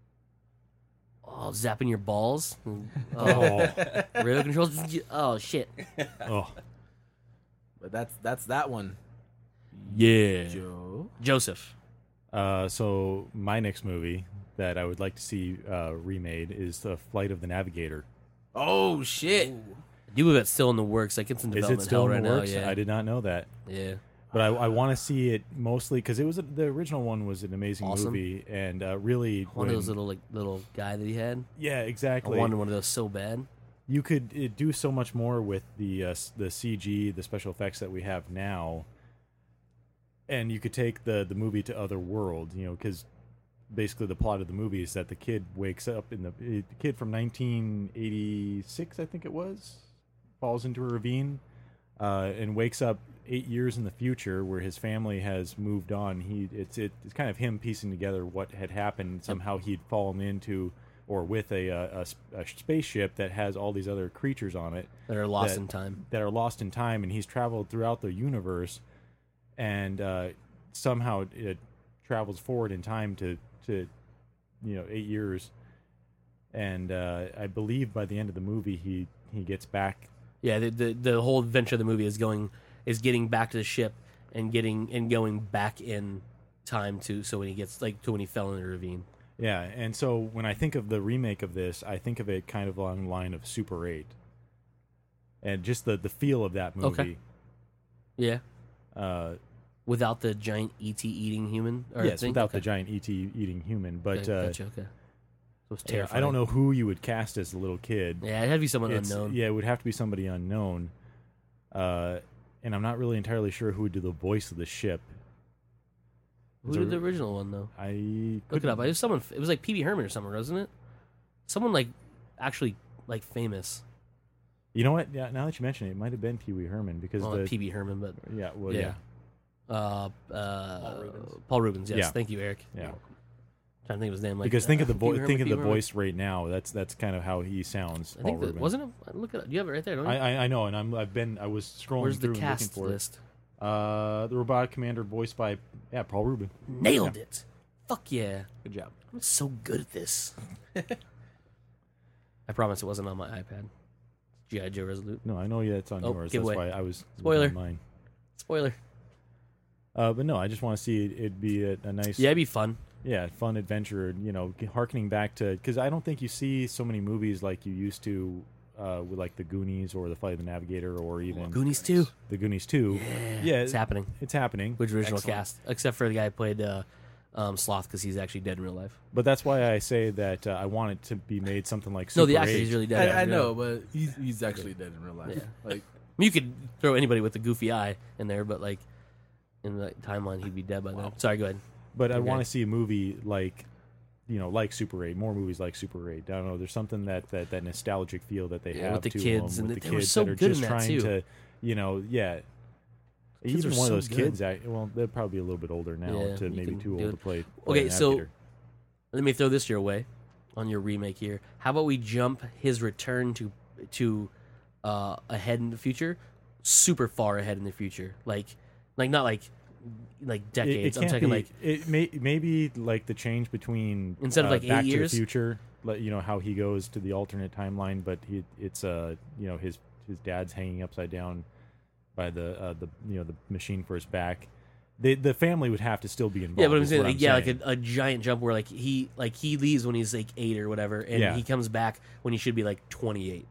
Oh, zapping your balls. Oh, Oh, radio controls. Oh shit. oh. But that's that one. Yeah. Joe. Joseph. So my next movie that I would like to see remade is The Flight of the Navigator. Oh shit! I do believe it's still in the works. Like it's in Is development it still hell in right the works? now. Yeah. I did not know that. Yeah. But I want to see it mostly because it was the original one was an amazing Awesome. movie and really One of those little guy that he had. yeah I exactly wanted one of those so bad. you could do so much more with the CG the special effects that we have now, and you could take the movie to other world because basically the plot of the movie is that the kid wakes up the kid from 1986, I think it was, falls into a ravine and wakes up 8 years in the future where his family has moved on. It's kind of him piecing together what had happened. Somehow he'd fallen into or with a spaceship that has all these other creatures on it That are lost in time. that are lost in time, and he's traveled throughout the universe, and somehow it travels forward in time to 8 years, and I believe by the end of the movie he gets back. Yeah, the whole adventure of the movie is getting back to the ship and going back in time so when he gets to when he fell in the ravine. Yeah, and so when I think of the remake of this, I think of it kind of along the line of Super 8, and just the feel of that movie. Okay. Yeah. Without the giant ET eating human? Yes, without the giant ET eating human. But okay, gotcha, okay. So it's terrifying. I don't know who you would cast as the little kid. Yeah, it had to be someone unknown. Yeah, it would have to be somebody unknown. And I'm not really entirely sure who would do the voice of the ship. Who did the original one, though? Look it up. It was someone. It was like Pee Wee Herman or something, wasn't it? Someone actually famous. You know what? Yeah, now that you mention it, it might have been Pee Wee Herman because Pee Wee Herman, but yeah, well, yeah. Paul Rubens. Yes, Yeah. Thank you, Eric. Yeah. Trying to think of his name. Because think of the Pee Wee Herman, Pee Wee Herman. voice right now. That's kind of how he sounds. I think Paul Rubens. wasn't it? Look it up. You have it right there, don't you? I know, and I was scrolling Where's through the and looking cast for list? it. The robotic commander voiced by Paul Rubin. Nailed it. Fuck yeah. Good job. I'm so good at this. I promise it wasn't on my iPad. G.I. Joe Resolute. No, I know it's on yours. That's giveaway. why I was Spoiler. looking at mine. Spoiler. But no, I just want to see it'd be a nice, Yeah, it'd be fun. fun adventure. Harkening back to, because I don't think you see so many movies like you used to with like the Goonies or the Flight of the Navigator or even Goonies 2. The Goonies 2. Yeah, It's happening. It's happening. Which original Excellent. cast, except for the guy who played Sloth, because he's actually dead in real life. But that's why I say that I want it to be made something like No, Super the actor, 8. he's really dead. I know, but he's actually dead in real life. Yeah. Like, I mean, you could throw anybody with a goofy eye in there, but in the timeline, he'd be dead by then. Sorry, go ahead. But I Okay. want to see a movie like Super 8, more movies like Super 8. I don't know. There's something that nostalgic feel that they have with the to kids, them, and with the they were kids so that are good just in that, trying too. to, Kids even are one so of those good. kids. They're probably a little bit older now, Yeah, to you maybe can too do old it. to play. Okay, so Navigator. let me throw this your way on your remake here. How about we jump his return to ahead in the future, super far ahead in the future, like not like decades. I'm can't talking be, it maybe like the change between Instead of, like, 8 Back years? to the Future, how he goes to the alternate timeline, but it's his dad's hanging upside down by the machine for his back. The family would have to still be involved. yeah, but I'm is saying what like a giant jump where he leaves when he's 8 or whatever, and Yeah. he comes back when he should be 28.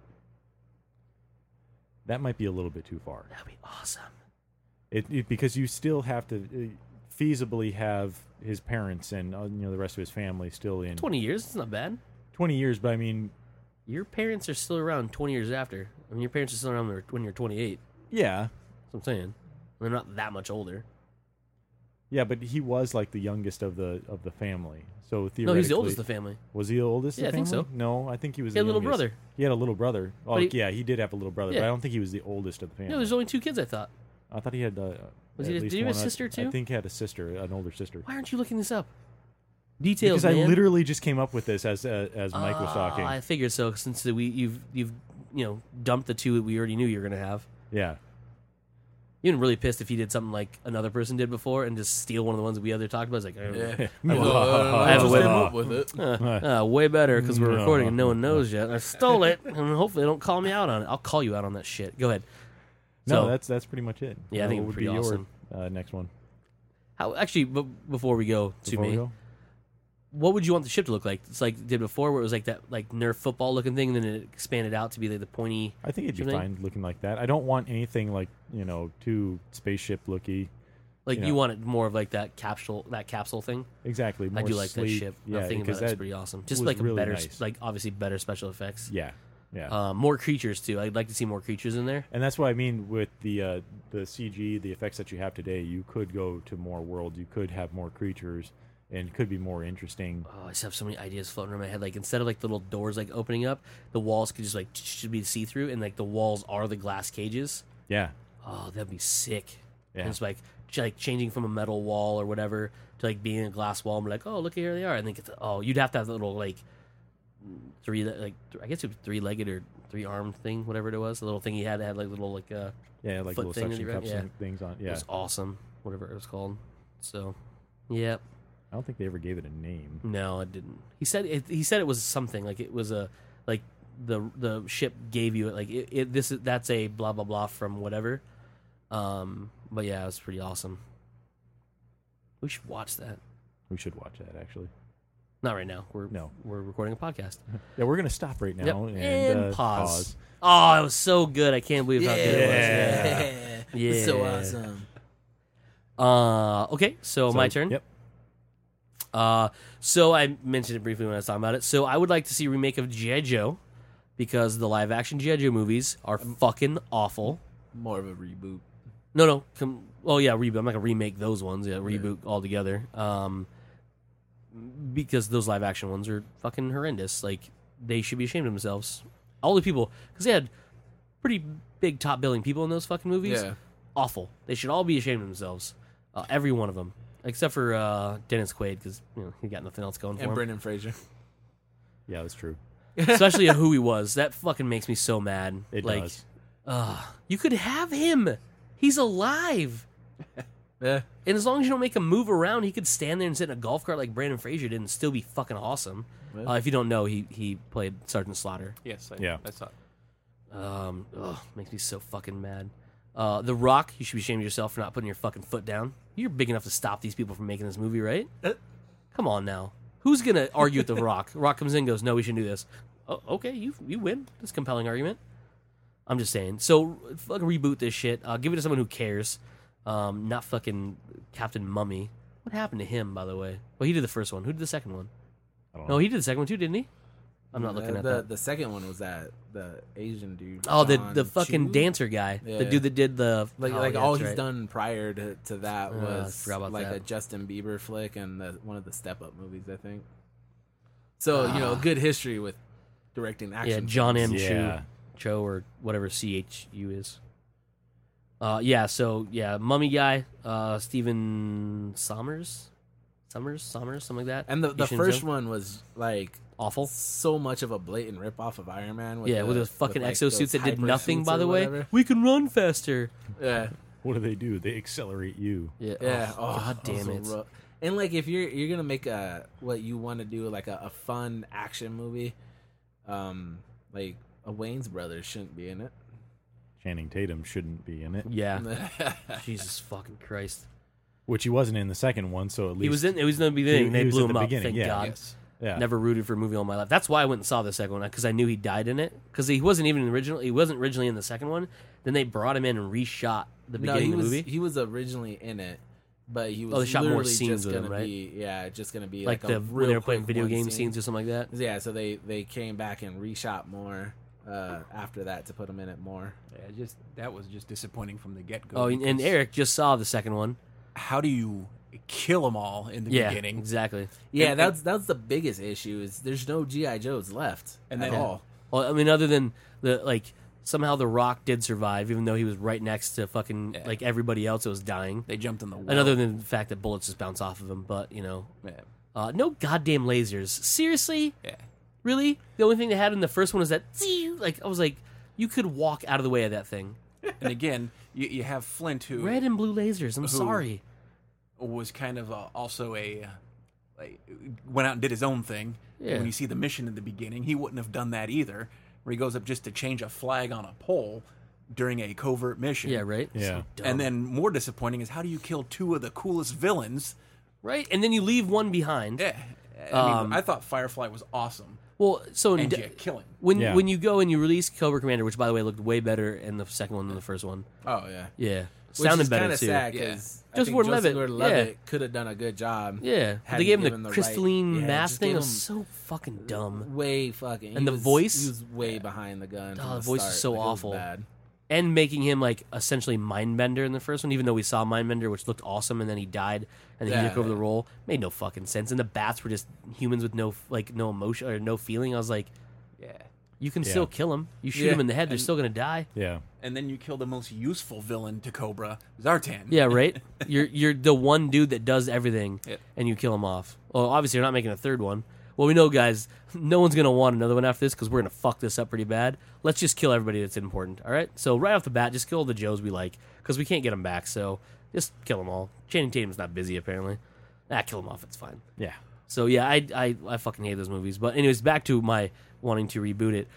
that might be a little bit too far. That'd be awesome. Because you still have to feasibly have his parents and the rest of his family still in 20 years, it's not bad. 20 years. But I mean, Your parents are still around 20 years after. I mean, your parents are still around when you're 28. yeah, That's what I'm saying. They're not that much older. yeah. But he was like the youngest of the family. So theoretically, No, he's the oldest of the family. Was he the oldest? Yeah, of I the think family? so. No, I think he was. He had a the little youngest. brother. He had a little brother. Oh, But yeah, he did have a little brother, Yeah. but I don't think he was the oldest of the family. No, there's only 2 kids, I thought. I thought he had. Was at he- least did he have a one sister, too? I think he had a sister, an older sister. Why aren't you looking this up? Details, Because man. I literally just came up with this as Mike was talking. I figured so, since you've dumped the 2 that we already knew you were going to have. Yeah. You'd been really pissed if he did something like another person did before and just steal one of the ones that we other talked about. It's like, yeah. I have a just way- came up with it. way better because we're No. recording and no one knows yet. I stole it, and hopefully they don't call me out on it. I'll call you out on that shit. Go ahead. No, So- that's pretty much it. Yeah, I think What it'd would be pretty your awesome. next one? How actually? Before we go to Before we me, go? what would you want the ship to look like? It's like it did before, where it was like that Nerf football looking thing, and then it expanded out to be like the pointy. I think it'd be something? fine looking like that. I don't want anything like too spaceship looky. Like Yeah. you want it more of like that capsule thing. Exactly. I more do like that sleek. ship. Yeah, I'm thinking because about it. It's that pretty awesome. Just was like a really better, nice. like obviously better special effects. Yeah, yeah. More creatures too. I'd like to see more creatures in there. And that's what I mean with the CG, the effects that you have today. You could go to more worlds. You could have more creatures and could be more interesting. Oh, I just have so many ideas floating around my head. Like instead of like the little doors like opening up, the walls could just like should be see through, and like the walls are the glass cages. Yeah, Oh, that'd be sick. Yeah. And it's like changing from a metal wall or whatever to like being a glass wall and be like, oh, look, here they are. And then you'd have to have the little like I guess it was 3-legged or 3-armed thing, whatever it was. The little thing he had like little like yeah, like foot little thing that suction he cups ran- and things on. it Yeah, was awesome, whatever it was called. So, yeah, I don't think they ever gave it a name. no, it didn't. He said it was something like it was a like the ship gave you it like that's a blah blah blah from whatever. But yeah, it was pretty awesome. We should watch that. We should watch that actually. Not right now. We're No. recording a podcast. Yeah, we're gonna stop right now Yep. and Pause. Oh, it was so good. I can't believe how good it Yeah. was. Yeah. It's so awesome. Okay, so my turn. Yep. So I mentioned it briefly when I was talking about it. So I would like to see a remake of G.I. Joe because the live action G.I. Joe movies are fucking awful. More of a reboot. No. Oh yeah, reboot. I'm not gonna remake those ones. Yeah, reboot altogether. Because those live action ones are fucking horrendous. Like they should be ashamed of themselves. All the people, because they had pretty big top billing people in those fucking movies. Yeah. Awful. They should all be ashamed of themselves. Every one of them, except for Dennis Quaid, because he got nothing else going for And him. Brendan Fraser. Yeah, that's true. Especially who he was. That fucking makes me so mad. It like, does. You could have him. He's alive. Yeah. And as long as you don't make him move around, he could stand there and sit in a golf cart like Brandon Fraser did and still be fucking awesome. Yeah. If you don't know, he played Sergeant Slaughter. Yes, Yeah. I saw it. Makes me so fucking mad. The Rock, you should be ashamed of yourself for not putting your fucking foot down. You're big enough to stop these people from making this movie, right? Come on now. Who's gonna argue with The Rock? Rock comes in and goes, no, we shouldn't do this. Oh, okay, you win. That's a compelling argument. I'm just saying. So fucking reboot this shit. Give it to someone who cares. Not fucking Captain Mummy. What happened to him, by the way? Well, he did the first one. Who did the second one? I don't know. No, he did the second one too, didn't he? I'm not looking at that. The second one was the Asian dude. Oh, the John fucking Chu? dancer guy, the Yeah. dude that did the Like yeah, all that's he's right. done prior to that I was forgot about like that. a Justin Bieber flick and one of the Step Up movies, I think. So good history with directing action. Yeah, John M. Yeah. Cho or whatever CHU is. Mummy guy, Stephen Sommers, something like that. And the You shouldn't first say? one was like Awful. so much of a blatant ripoff of Iron Man. Yeah, with those fucking like, exosuits those that did hyper nothing. suits By or the way, whatever. we can run faster. Yeah, What do? They accelerate you. Yeah. yeah. Oh, God damn so it. rough. And like if you're gonna make what you want to do like a fun action movie, like a Wayne's Brothers shouldn't be in it. Channing Tatum shouldn't be in it, Yeah. Jesus fucking Christ. which he wasn't in the second one. So at least He was in the beginning. He They was blew at him the up. beginning, Thank yeah. God. Yes. Yeah. Never rooted for a movie all my life. That's why I went and saw the second one because I knew he died in it. Because he wasn't originally in the second one. Then they brought him in and reshot the beginning of the movie. He was originally in it, but he was Oh, they shot more literally scenes just with him, gonna right? be just gonna be like like a when real they were playing quick video one game scene. scenes or something like that. Yeah, so they came back and reshot more after that to put him in it more. Yeah, that was just disappointing from the get go. Oh, and Eric just saw the second one. how do you kill them all in the Yeah, beginning? exactly. Yeah, And- that's the biggest issue is there's no GI Joes left And at then- all. Well, I mean, other than somehow The Rock did survive, even though he was right next to fucking Yeah. like everybody else that was dying. They jumped in the well. And other than the fact that bullets just bounce off of him, but Yeah. no goddamn lasers. Seriously, Yeah. really? The only thing they had in the first one was that I was like, you could walk out of the way of that thing. And again, you have Flint who Red and blue lasers. I'm sorry. was kind of also went out and did his own thing. Yeah. And when you see the mission in the beginning, he wouldn't have done that either. Where he goes up just to change a flag on a pole during a covert mission. Yeah, right. Yeah. So dumb. And then more disappointing is how do you kill two of the coolest villains? right, and then you leave one behind. Yeah. I mean, I thought Firefly was awesome. Well, so And you kill him. when Yeah. when you go and you release Cobra Commander, which by the way looked way better in the second one than the first one. Oh yeah. Yeah, Which sounded is better kinda too. sad Yeah. because Joseph Gordon-Levitt, Gordon-Levitt could have done a good job. Yeah, Had they he gave him given the the crystalline right- yeah, mask just thing. It gave was him- so fucking dumb. Way fucking. And the voice? He was way behind the gun. Oh, from the the voice is start. so Like, it was awful. bad. and making him like essentially Mindbender in the first one, even though we saw Mindbender, which looked awesome, and then he died, and then he took over the role, made no fucking sense. And the bats were just humans with no emotion or no feeling. I was like, Yeah. you can still kill them. You shoot them in the head, they're still gonna die. Yeah. And then you kill the most useful villain to Cobra, Zartan. Yeah, right. You're the one dude that does everything, Yep. and you kill him off. Well, obviously, you're not making a third one. Well, we know, guys, no one's going to want another one after this because we're going to fuck this up pretty bad. Let's just kill everybody that's important, all right? So right off the bat, just kill all the Joes we like because we can't get them back, so just kill them all. Channing Tatum's not busy, apparently. Kill them off, it's fine. Yeah. So, yeah, I fucking hate those movies. But anyways, back to my wanting to reboot it.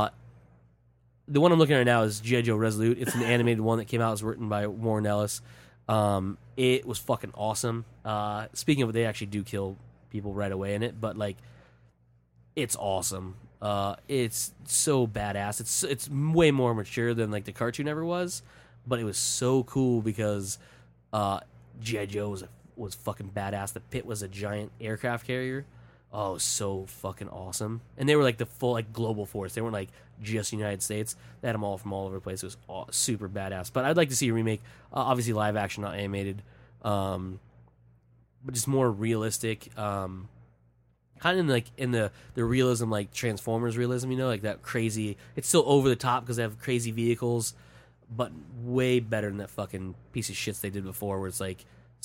The one I'm looking at right now is G.I. Joe Resolute. It's an animated one that came out. It was written by Warren Ellis. It was fucking awesome. Speaking of it, they actually do kill people right away in it, but like, it's awesome. It's so badass. It's way more mature than like the cartoon ever was, but it was so cool because G.I. Joe was fucking badass. The Pit was a giant aircraft carrier. Oh, so fucking awesome. And they were like the full like global force. They weren't like just United States. They had them all from all over the place. It was super badass. But I'd like to see a remake, obviously live action, not animated, but just more realistic. Kind of like in the realism, like Transformers realism, you know, like that crazy. It's still over the top because they have crazy vehicles, but way better than that fucking piece of shits they did before, where it's like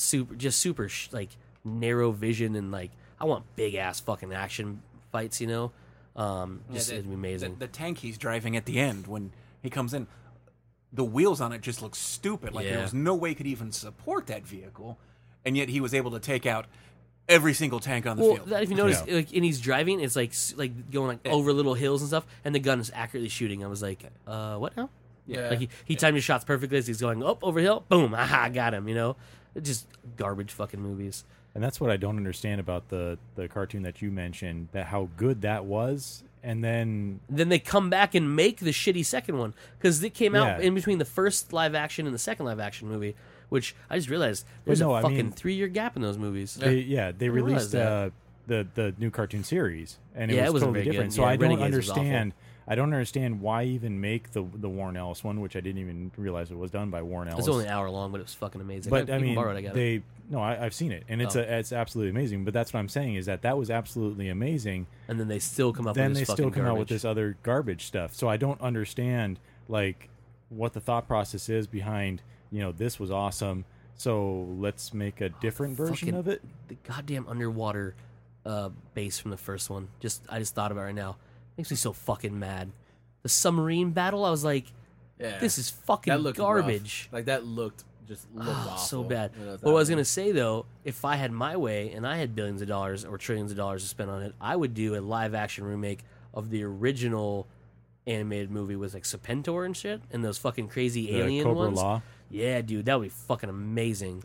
super like narrow vision and like I want big ass fucking action fights, you know. It'd be amazing. The tank he's driving at the end when he comes in, the wheels on it just look stupid. Like there was no way he could even support that vehicle, and yet he was able to take out every single tank on the field. If you notice, like, and he's driving, it's like going like over little hills and stuff, and the gun is accurately shooting. I was like, what now? Yeah. Like he timed his shots perfectly as he's going up over hill, boom, aha, got him. You know, it's just garbage fucking movies. And that's what I don't understand about the cartoon that you mentioned, that how good that was, and then they come back and make the shitty second one because it came out in between the first live action and the second live action movie, which I just realized there's a fucking 3-year gap in those movies. They released the new cartoon series, and it was totally different. Good. So Yeah, I don't Renegades understand. I don't understand why even make the Warren Ellis one, which I didn't even realize it was done by Warren Ellis. It's only an hour long, but it was fucking amazing. But I mean, borrow it, I got it. I've seen it, and it's absolutely amazing. But that's what I'm saying is that was absolutely amazing. And then they still come up. Then with they this still fucking come out garbage. with this other garbage stuff. So I don't understand like what the thought process is behind. This was awesome, so let's make a different version of it. The goddamn underwater base from the first one. I just thought about it right now. Makes me so fucking mad. The submarine battle. I was like, this is fucking garbage. Rough. Like that looked awful. So bad. What I was gonna say though, if I had my way and I had billions of dollars or trillions of dollars to spend on it, I would do a live action remake of the original animated movie with like Serpentor and shit and those fucking crazy alien Cobra ones. Law. Yeah, dude, that would be fucking amazing.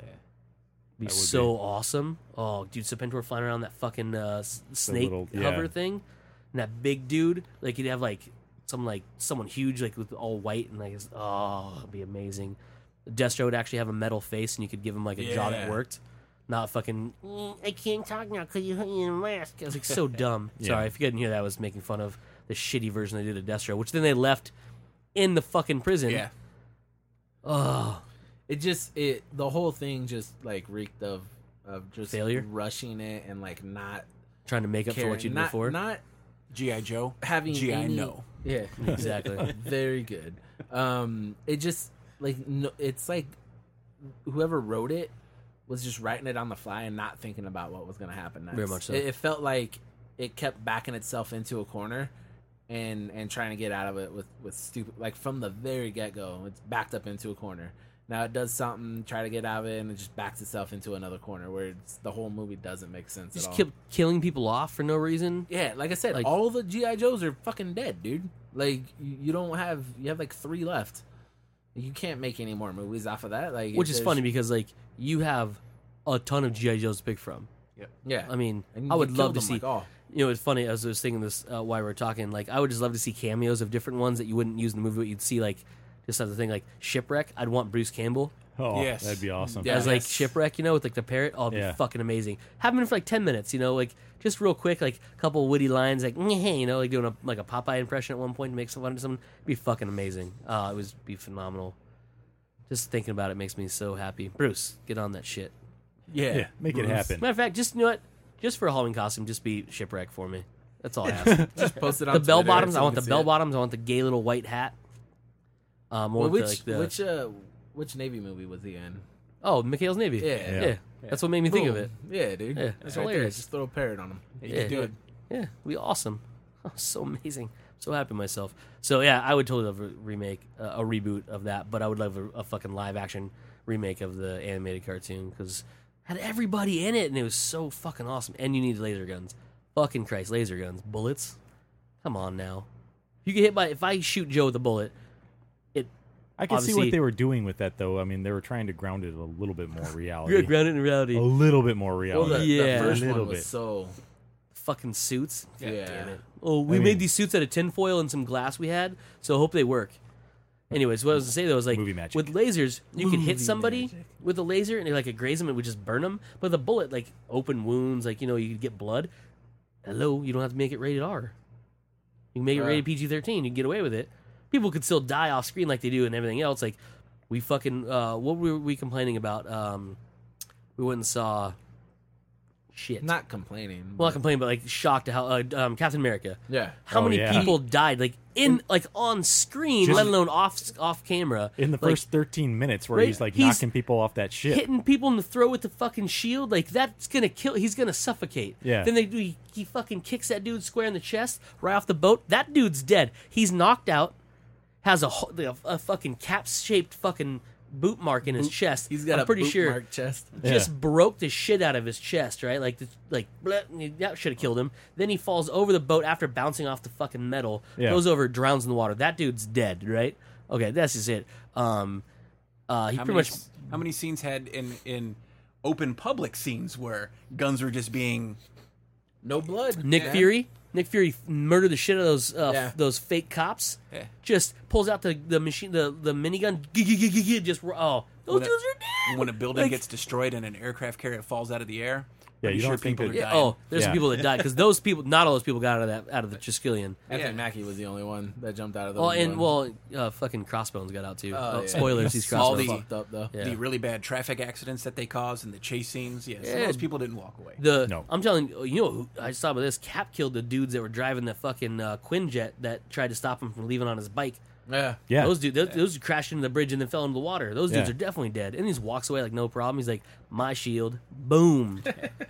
Be so awesome. Oh, dude, Serpentor flying around that fucking snake hover thing, and that big dude, like he'd have like someone huge, like with all white, and like it'd be amazing. Destro would actually have a metal face, and you could give him like a jaw that worked. Not fucking. I can't talk now because you put me in a mask. I was like so dumb. Sorry, if you couldn't hear that, I was making fun of the shitty version they did of Destro, which then they left in the fucking prison. Yeah. Oh, the whole thing just like reeked of just failure, rushing it, and like not trying to make up for what you did before. Not G.I. Joe having G.I. any, No. Yeah, exactly. Very good. It just it's like whoever wrote it was just writing it on the fly and not thinking about what was going to happen next. Very much so. It felt like it kept backing itself into a corner and trying to get out of it with stupid, like from the very get-go, it's backed up into a corner. Now it does something, try to get out of it, and it just backs itself into another corner where the whole movie doesn't make sense at all. Just kept killing people off for no reason. Yeah, like I said, Like- all the G.I. Joes are fucking dead, dude. Like, you have like 3 left. You can't make any more movies off of that. Like, Which is funny because like you have a ton of G.I. Joes to pick from. Yeah. I mean, And I you would killed love to them, see. like, all. You know, it's funny. I was thinking this while we were talking. Like, I would just love to see cameos of different ones that you wouldn't use in the movie, but you'd see like just as a thing like Shipwreck. I'd want Bruce Campbell Oh, Yes. that'd be awesome. Yeah. as like Yes. shipwreck, with like the parrot. Oh, it'd be Yeah. fucking amazing. Have him for like 10 minutes, like just real quick, like a couple witty lines, like like doing a Popeye impression at one point to make some fun of something. It'd be fucking amazing. It was be phenomenal. Just thinking about it makes me so happy. Bruce, get on that shit. Yeah, make it happen. Matter of fact, just just for a Halloween costume, just be shipwreck for me. That's all I ask. Just post it on The bell Twitter bottoms. so I we want the can see bell it. bottoms. I want the gay little white hat. I Well, want which Navy movie was he in? Oh, McHale's Navy. Yeah. Yeah. That's what made me think of Boom. it. Yeah, dude. Yeah, That's it's right there. hilarious. Just throw a parrot on him. You Yeah. can do it. Yeah, it'd be awesome. Oh, so amazing. So happy with myself. So yeah, I would totally love a remake, a reboot of that. But I would love a fucking live action remake of the animated cartoon because had everybody in it and it was so fucking awesome. And you need laser guns. Fucking Christ, laser guns, bullets. Come on now. You get hit by if I shoot Joe with a bullet, I can see obviously- what they were doing with that, though. I mean, they were trying to ground it a little bit more reality. you're grounded in reality. A little bit more Well, reality. Yeah. the first a little one was bit. so. Fucking suits. Yeah. Damn it. Oh, we I made mean- these suits out of tinfoil and some glass we had, so I hope they work. Anyways, what I was to say though is like Movie magic. with lasers, you could hit Movie somebody magic. with a laser and like it graze them, it would just burn them. But the bullet, like open wounds, like you could get blood. Hello, you don't have to make it rated R. You can make it rated PG-13. You can get away with it. People could still die off screen like they do and everything else. Like we fucking what were we complaining about? We went and saw shit. Not complaining. well, not but- complaining, but like shocked at how Captain America. Yeah. How Oh, many yeah. people died like on screen, Just- let alone off camera In the like, first 13 minutes where Right, he's like he's knocking people off that ship. hitting people in the throat with the fucking shield, like that's gonna kill. He's gonna suffocate. Yeah. Then he fucking kicks that dude square in the chest right off the boat. That dude's dead. He's knocked out. Has a fucking cap shaped fucking boot mark in his chest. He's got I'm a pretty sure bootmark chest. just broke the shit out of his chest, right? That should have killed him. Then he falls over the boat after bouncing off the fucking metal, Yeah. goes over, drowns in the water. That dude's dead, right? Okay, that's just it. He pretty much How many scenes had in open public scenes where guns were just being No blood. Nick Yeah. Fury. Nick Fury murdered the shit out of Yeah. those fake cops. Yeah. Just pulls out the machine, the minigun. Just those When dudes are dead. when a building Like- gets destroyed and an aircraft carrier falls out of the air? Yeah, pretty you don't sure think people that- are Yeah, dying. oh, there's some Yeah. people that died because those people, not all those people got out of the Triskelion. Anthony Yeah. Mackie was the only one that jumped out of the. Well, window. and fucking Crossbones got out too. Oh, yeah. Spoilers, he's All Crossbones. the- fucked up though. Yeah. The really bad traffic accidents that they cause and the chase scenes. Yes, Yeah. those people didn't walk away. No. I'm telling you, who, I saw about this. Cap killed the dudes that were driving the fucking Quinjet that tried to stop him from leaving on his bike. Yeah. Yeah. Those crashed into the bridge and then fell into the water. Those dudes Yeah. are definitely dead. And he just walks away like no problem. He's like, my shield, boom.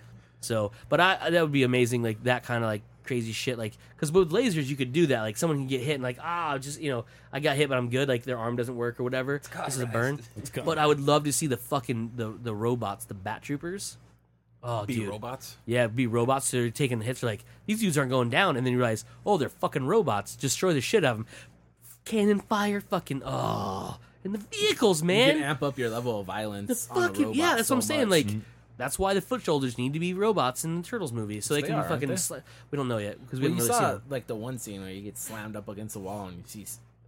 So, but that would be amazing, like that kind of like crazy shit, like because with lasers you could do that. Like someone can get hit and like just I got hit but I'm good. Like their arm doesn't work or whatever. This is a burn. But I would love to see the fucking the robots, the Bat Troopers. Oh, Be dude. robots. Yeah, be robots. They're taking the hits. They're like, these dudes aren't going down. And then you realize, oh, they're fucking robots. Destroy the shit out of them. Cannon fire, fucking, and the vehicles, You man. can amp up your level of violence. The on a fucking, robot yeah, that's so what I'm saying. much. Like, that's why the foot shoulders need to be robots in the Turtles movie. So they They can are, be fucking, aren't they? we don't know yet. Because we Well, you haven't really seen saw them. like the one scene where you get slammed up against the wall and you see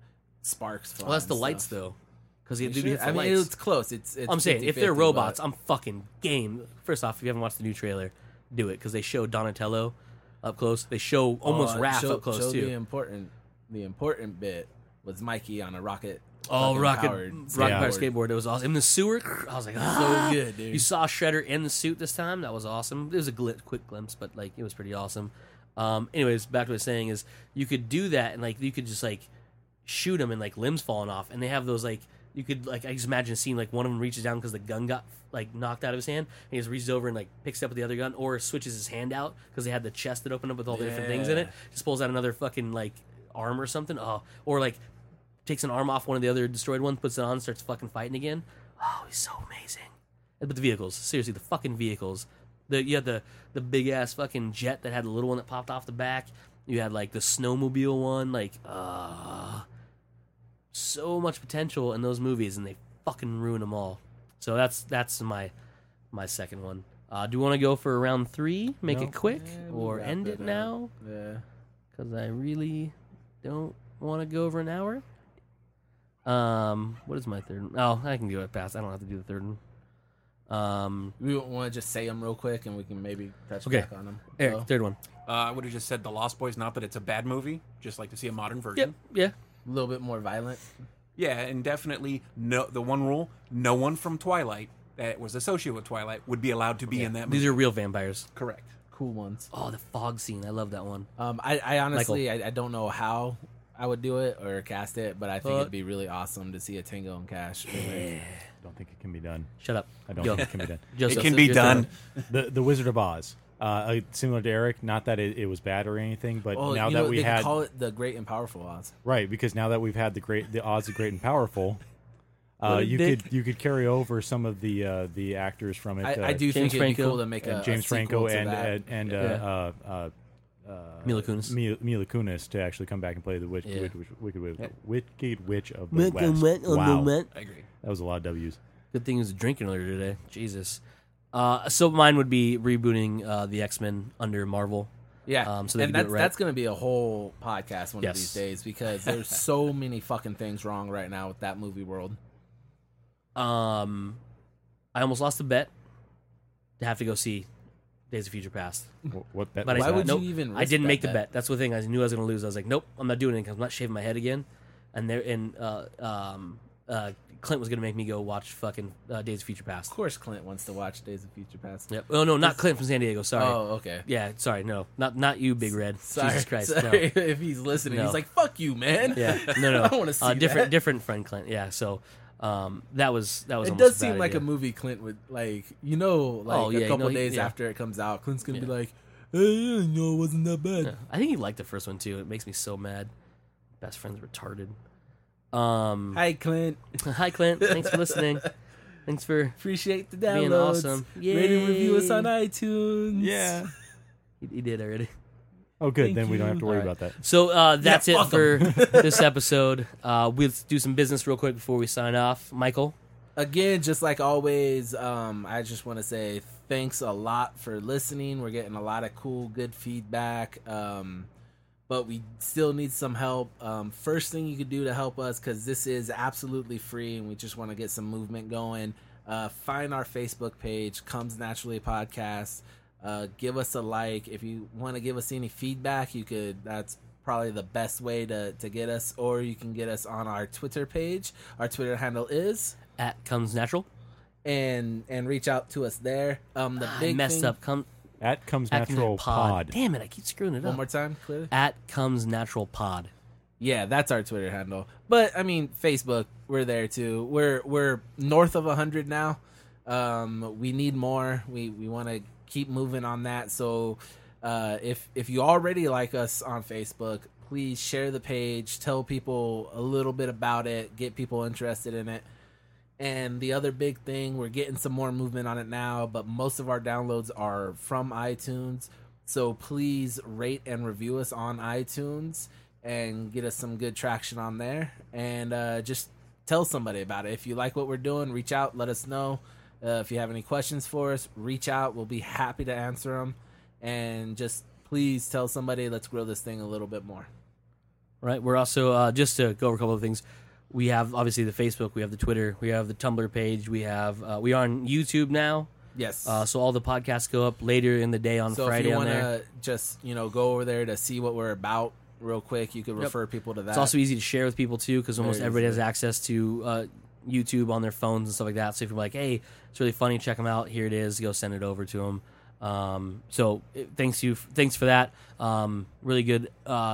sparks flying. Well, that's the and lights, stuff. though. Because You he should- hits the I mean, lights. it's close. It's I'm saying, if they're 50-50, robots, but- I'm fucking game. First off, if you haven't watched the new trailer, do it. Because they show Donatello up close. They show almost Raph show- up close, show too. The important bit was Mikey on a rocket. Oh, fucking rocket powered powered skateboard. skateboard. It was awesome. In the sewer, I was like, ah. So good, dude. You saw Shredder in the suit this time. That was awesome. It was a quick glimpse, but like it was pretty awesome. Anyways, back to what I was saying is you could do that and like you could just like shoot them and like limbs falling off, and they have those like you could like I just imagine seeing like one of them reaches down because the gun got like knocked out of his hand, and he just reaches over and like picks up the other gun or switches his hand out because they had the chest that opened up with all the different things in it. Just pulls out another fucking like arm or something. Oh, or like takes an arm off one of the other destroyed ones, puts it on, starts fucking fighting again. Oh, he's so amazing. But the vehicles, seriously, the fucking vehicles. You had the big ass fucking jet that had the little one that popped off the back. You had like the snowmobile one, like so much potential in those movies, and they fucking ruin them all. So that's my second one. Do you want to go for round 3? Make No. it quick, Yeah, we'll or wrap end it it up. now? Yeah. Because I really don't want to go over an hour. What is my third? Oh, I can do it fast. I don't have to do the third one. We want to just say them real quick, and we can maybe touch Okay. back on them. Eric, So, third one. I would have just said The Lost Boys. Not that it's a bad movie, just like to see a modern Yep. version. Yeah. a little bit more violent. Yeah, and definitely no. The one rule: no one from Twilight that was associated with Twilight would be allowed to be in that movie. These are real vampires. Correct. Cool ones. Oh, the fog scene. I love that one. I honestly, I don't know how I would do it or cast it, but I think it'd be really awesome to see a Tango and Cash. I don't think it can be done. Shut up. I don't Go. think it can be done. Joseph, It can be your done. third The Wizard of Oz. Similar to Eric, not that it was bad or anything, but Oh, now you that know, we they had could call it the Great and Powerful Oz. right, because now that we've had the Oz the Great and Powerful, What a you dick. could carry over some of the actors from it. I do James think it'd Franco be cool to make and a James sequel Franco to and that. and Yeah. Mila Kunis. Mila Kunis to actually come back and play the Yeah. Wicked Witch of the Wet, West. wet, on the Wow, wet. I agree. that was a lot of W's. Good thing he was drinking earlier today. Jesus. So mine would be rebooting the X-Men under Marvel. Yeah, so they and can do it right. that's going to be a whole podcast one Yes. of these days because there's so many fucking things wrong right now with that movie world. I almost lost a bet to have to go see Days of Future Past. What bet? But was Why that? would nope, you even I risk didn't that make the bet? bet. That's the thing. I knew I was going to lose. I was like, nope, I'm not doing it because I'm not shaving my head again. And Clint was going to make me go watch fucking Days of Future Of Past. course, Clint wants to watch Days of Future Past. Yep. Oh no, not Clint from San Diego. Sorry. Oh, okay. Yeah, sorry. No, not you, Big Red. Sorry, Jesus Christ. sorry No. if he's listening. No. He's like, "Fuck you, man." Yeah. No. I don't want to see different that. different friend Clint. Yeah. So that was It almost does a seem bad like idea. a movie Clint would like. You know, like Oh, yeah, a couple no, he- days yeah. after it comes out, Clint's gonna be Yeah. like, "Hey, no, it wasn't that bad." Yeah. I think he liked the first one too. It makes me so mad. Best friend's retarded. Hi, Clint. Hi Clint. Thanks for listening. Thanks for Appreciate the being downloads. awesome. Rate and review us on Yay. iTunes. Yeah. He did already. Oh, good. Thank Then we don't you. have to worry Alright. about that. So that's Yeah, it fuck for this episode. We'll do some business real quick before we sign off. Michael. Again, just like always, I just want to say thanks a lot for listening. We're getting a lot of cool, good feedback, but we still need some help. First thing you could do to help us, because this is absolutely free and we just want to get some movement going, find our Facebook page, Comes Naturally Podcast. Give us a like. If you want to give us any feedback, you could. That's probably the best way to get us, or you can get us on our Twitter page. Our Twitter handle is At Comes Natural. and reach out to us there. The I big messed thing, up. At Comes At Natural Pod. Damn it! I keep screwing it one up. more time, clearly. At Comes Natural Pod. Yeah, that's our Twitter handle. But I mean, Facebook, we're there too. We're north of 100 now. We need more. We want to keep moving on that. So if you already like us on Facebook, please share the page, tell people a little bit about it, get people interested in it. And the other big thing, we're getting some more movement on it now, but most of our downloads are from iTunes. So please rate and review us on iTunes and get us some good traction on there. And just tell somebody about it. If you like what we're doing, reach out, let us know. If you have any questions for us, reach out. We'll be happy to answer them. And just please tell somebody, let's grow this thing a little bit more. Right. We're also just to go over a couple of things. We have obviously the Facebook, we have the Twitter, we have the Tumblr page, we have we are on YouTube now. Yes. So all the podcasts go up later in the day on So Friday if you on want there. to just, go over there to see what we're about real quick, you could refer people to that. It's also easy to share with people too, because almost Very everybody has easily. access to YouTube on their phones and stuff like that. So if you're like, hey, it's really funny, check them out. Here it is. Go send it over to them. Thanks for that. Really good.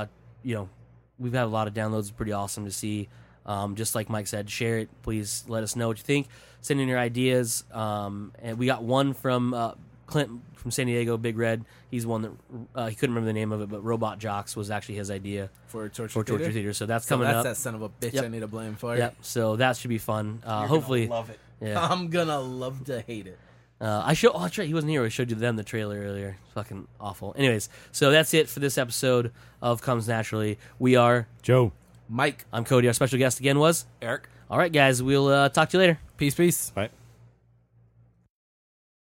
We've had a lot of downloads. Pretty awesome to see. Just like Mike said, share it. Please let us know what you think. Send in your ideas. And we got one from Clint from San Diego, Big Red. He's one that he couldn't remember the name of it, but Robot Jocks was actually his idea for Torture for Torture Theater. Theater. So that's So coming that's up. that son of a bitch Yep. I need to blame for. Yep. So that should be fun. You're Hopefully, gonna love it. yeah. I'm gonna love to hate it. That's right. He wasn't here. I showed you them the trailer earlier. It's fucking awful. Anyways, so that's it for this episode of Comes Naturally. We are. Joe. Mike, I'm Cody. Our special guest again was. Eric. All right, guys. We'll talk to you later. peace. Bye.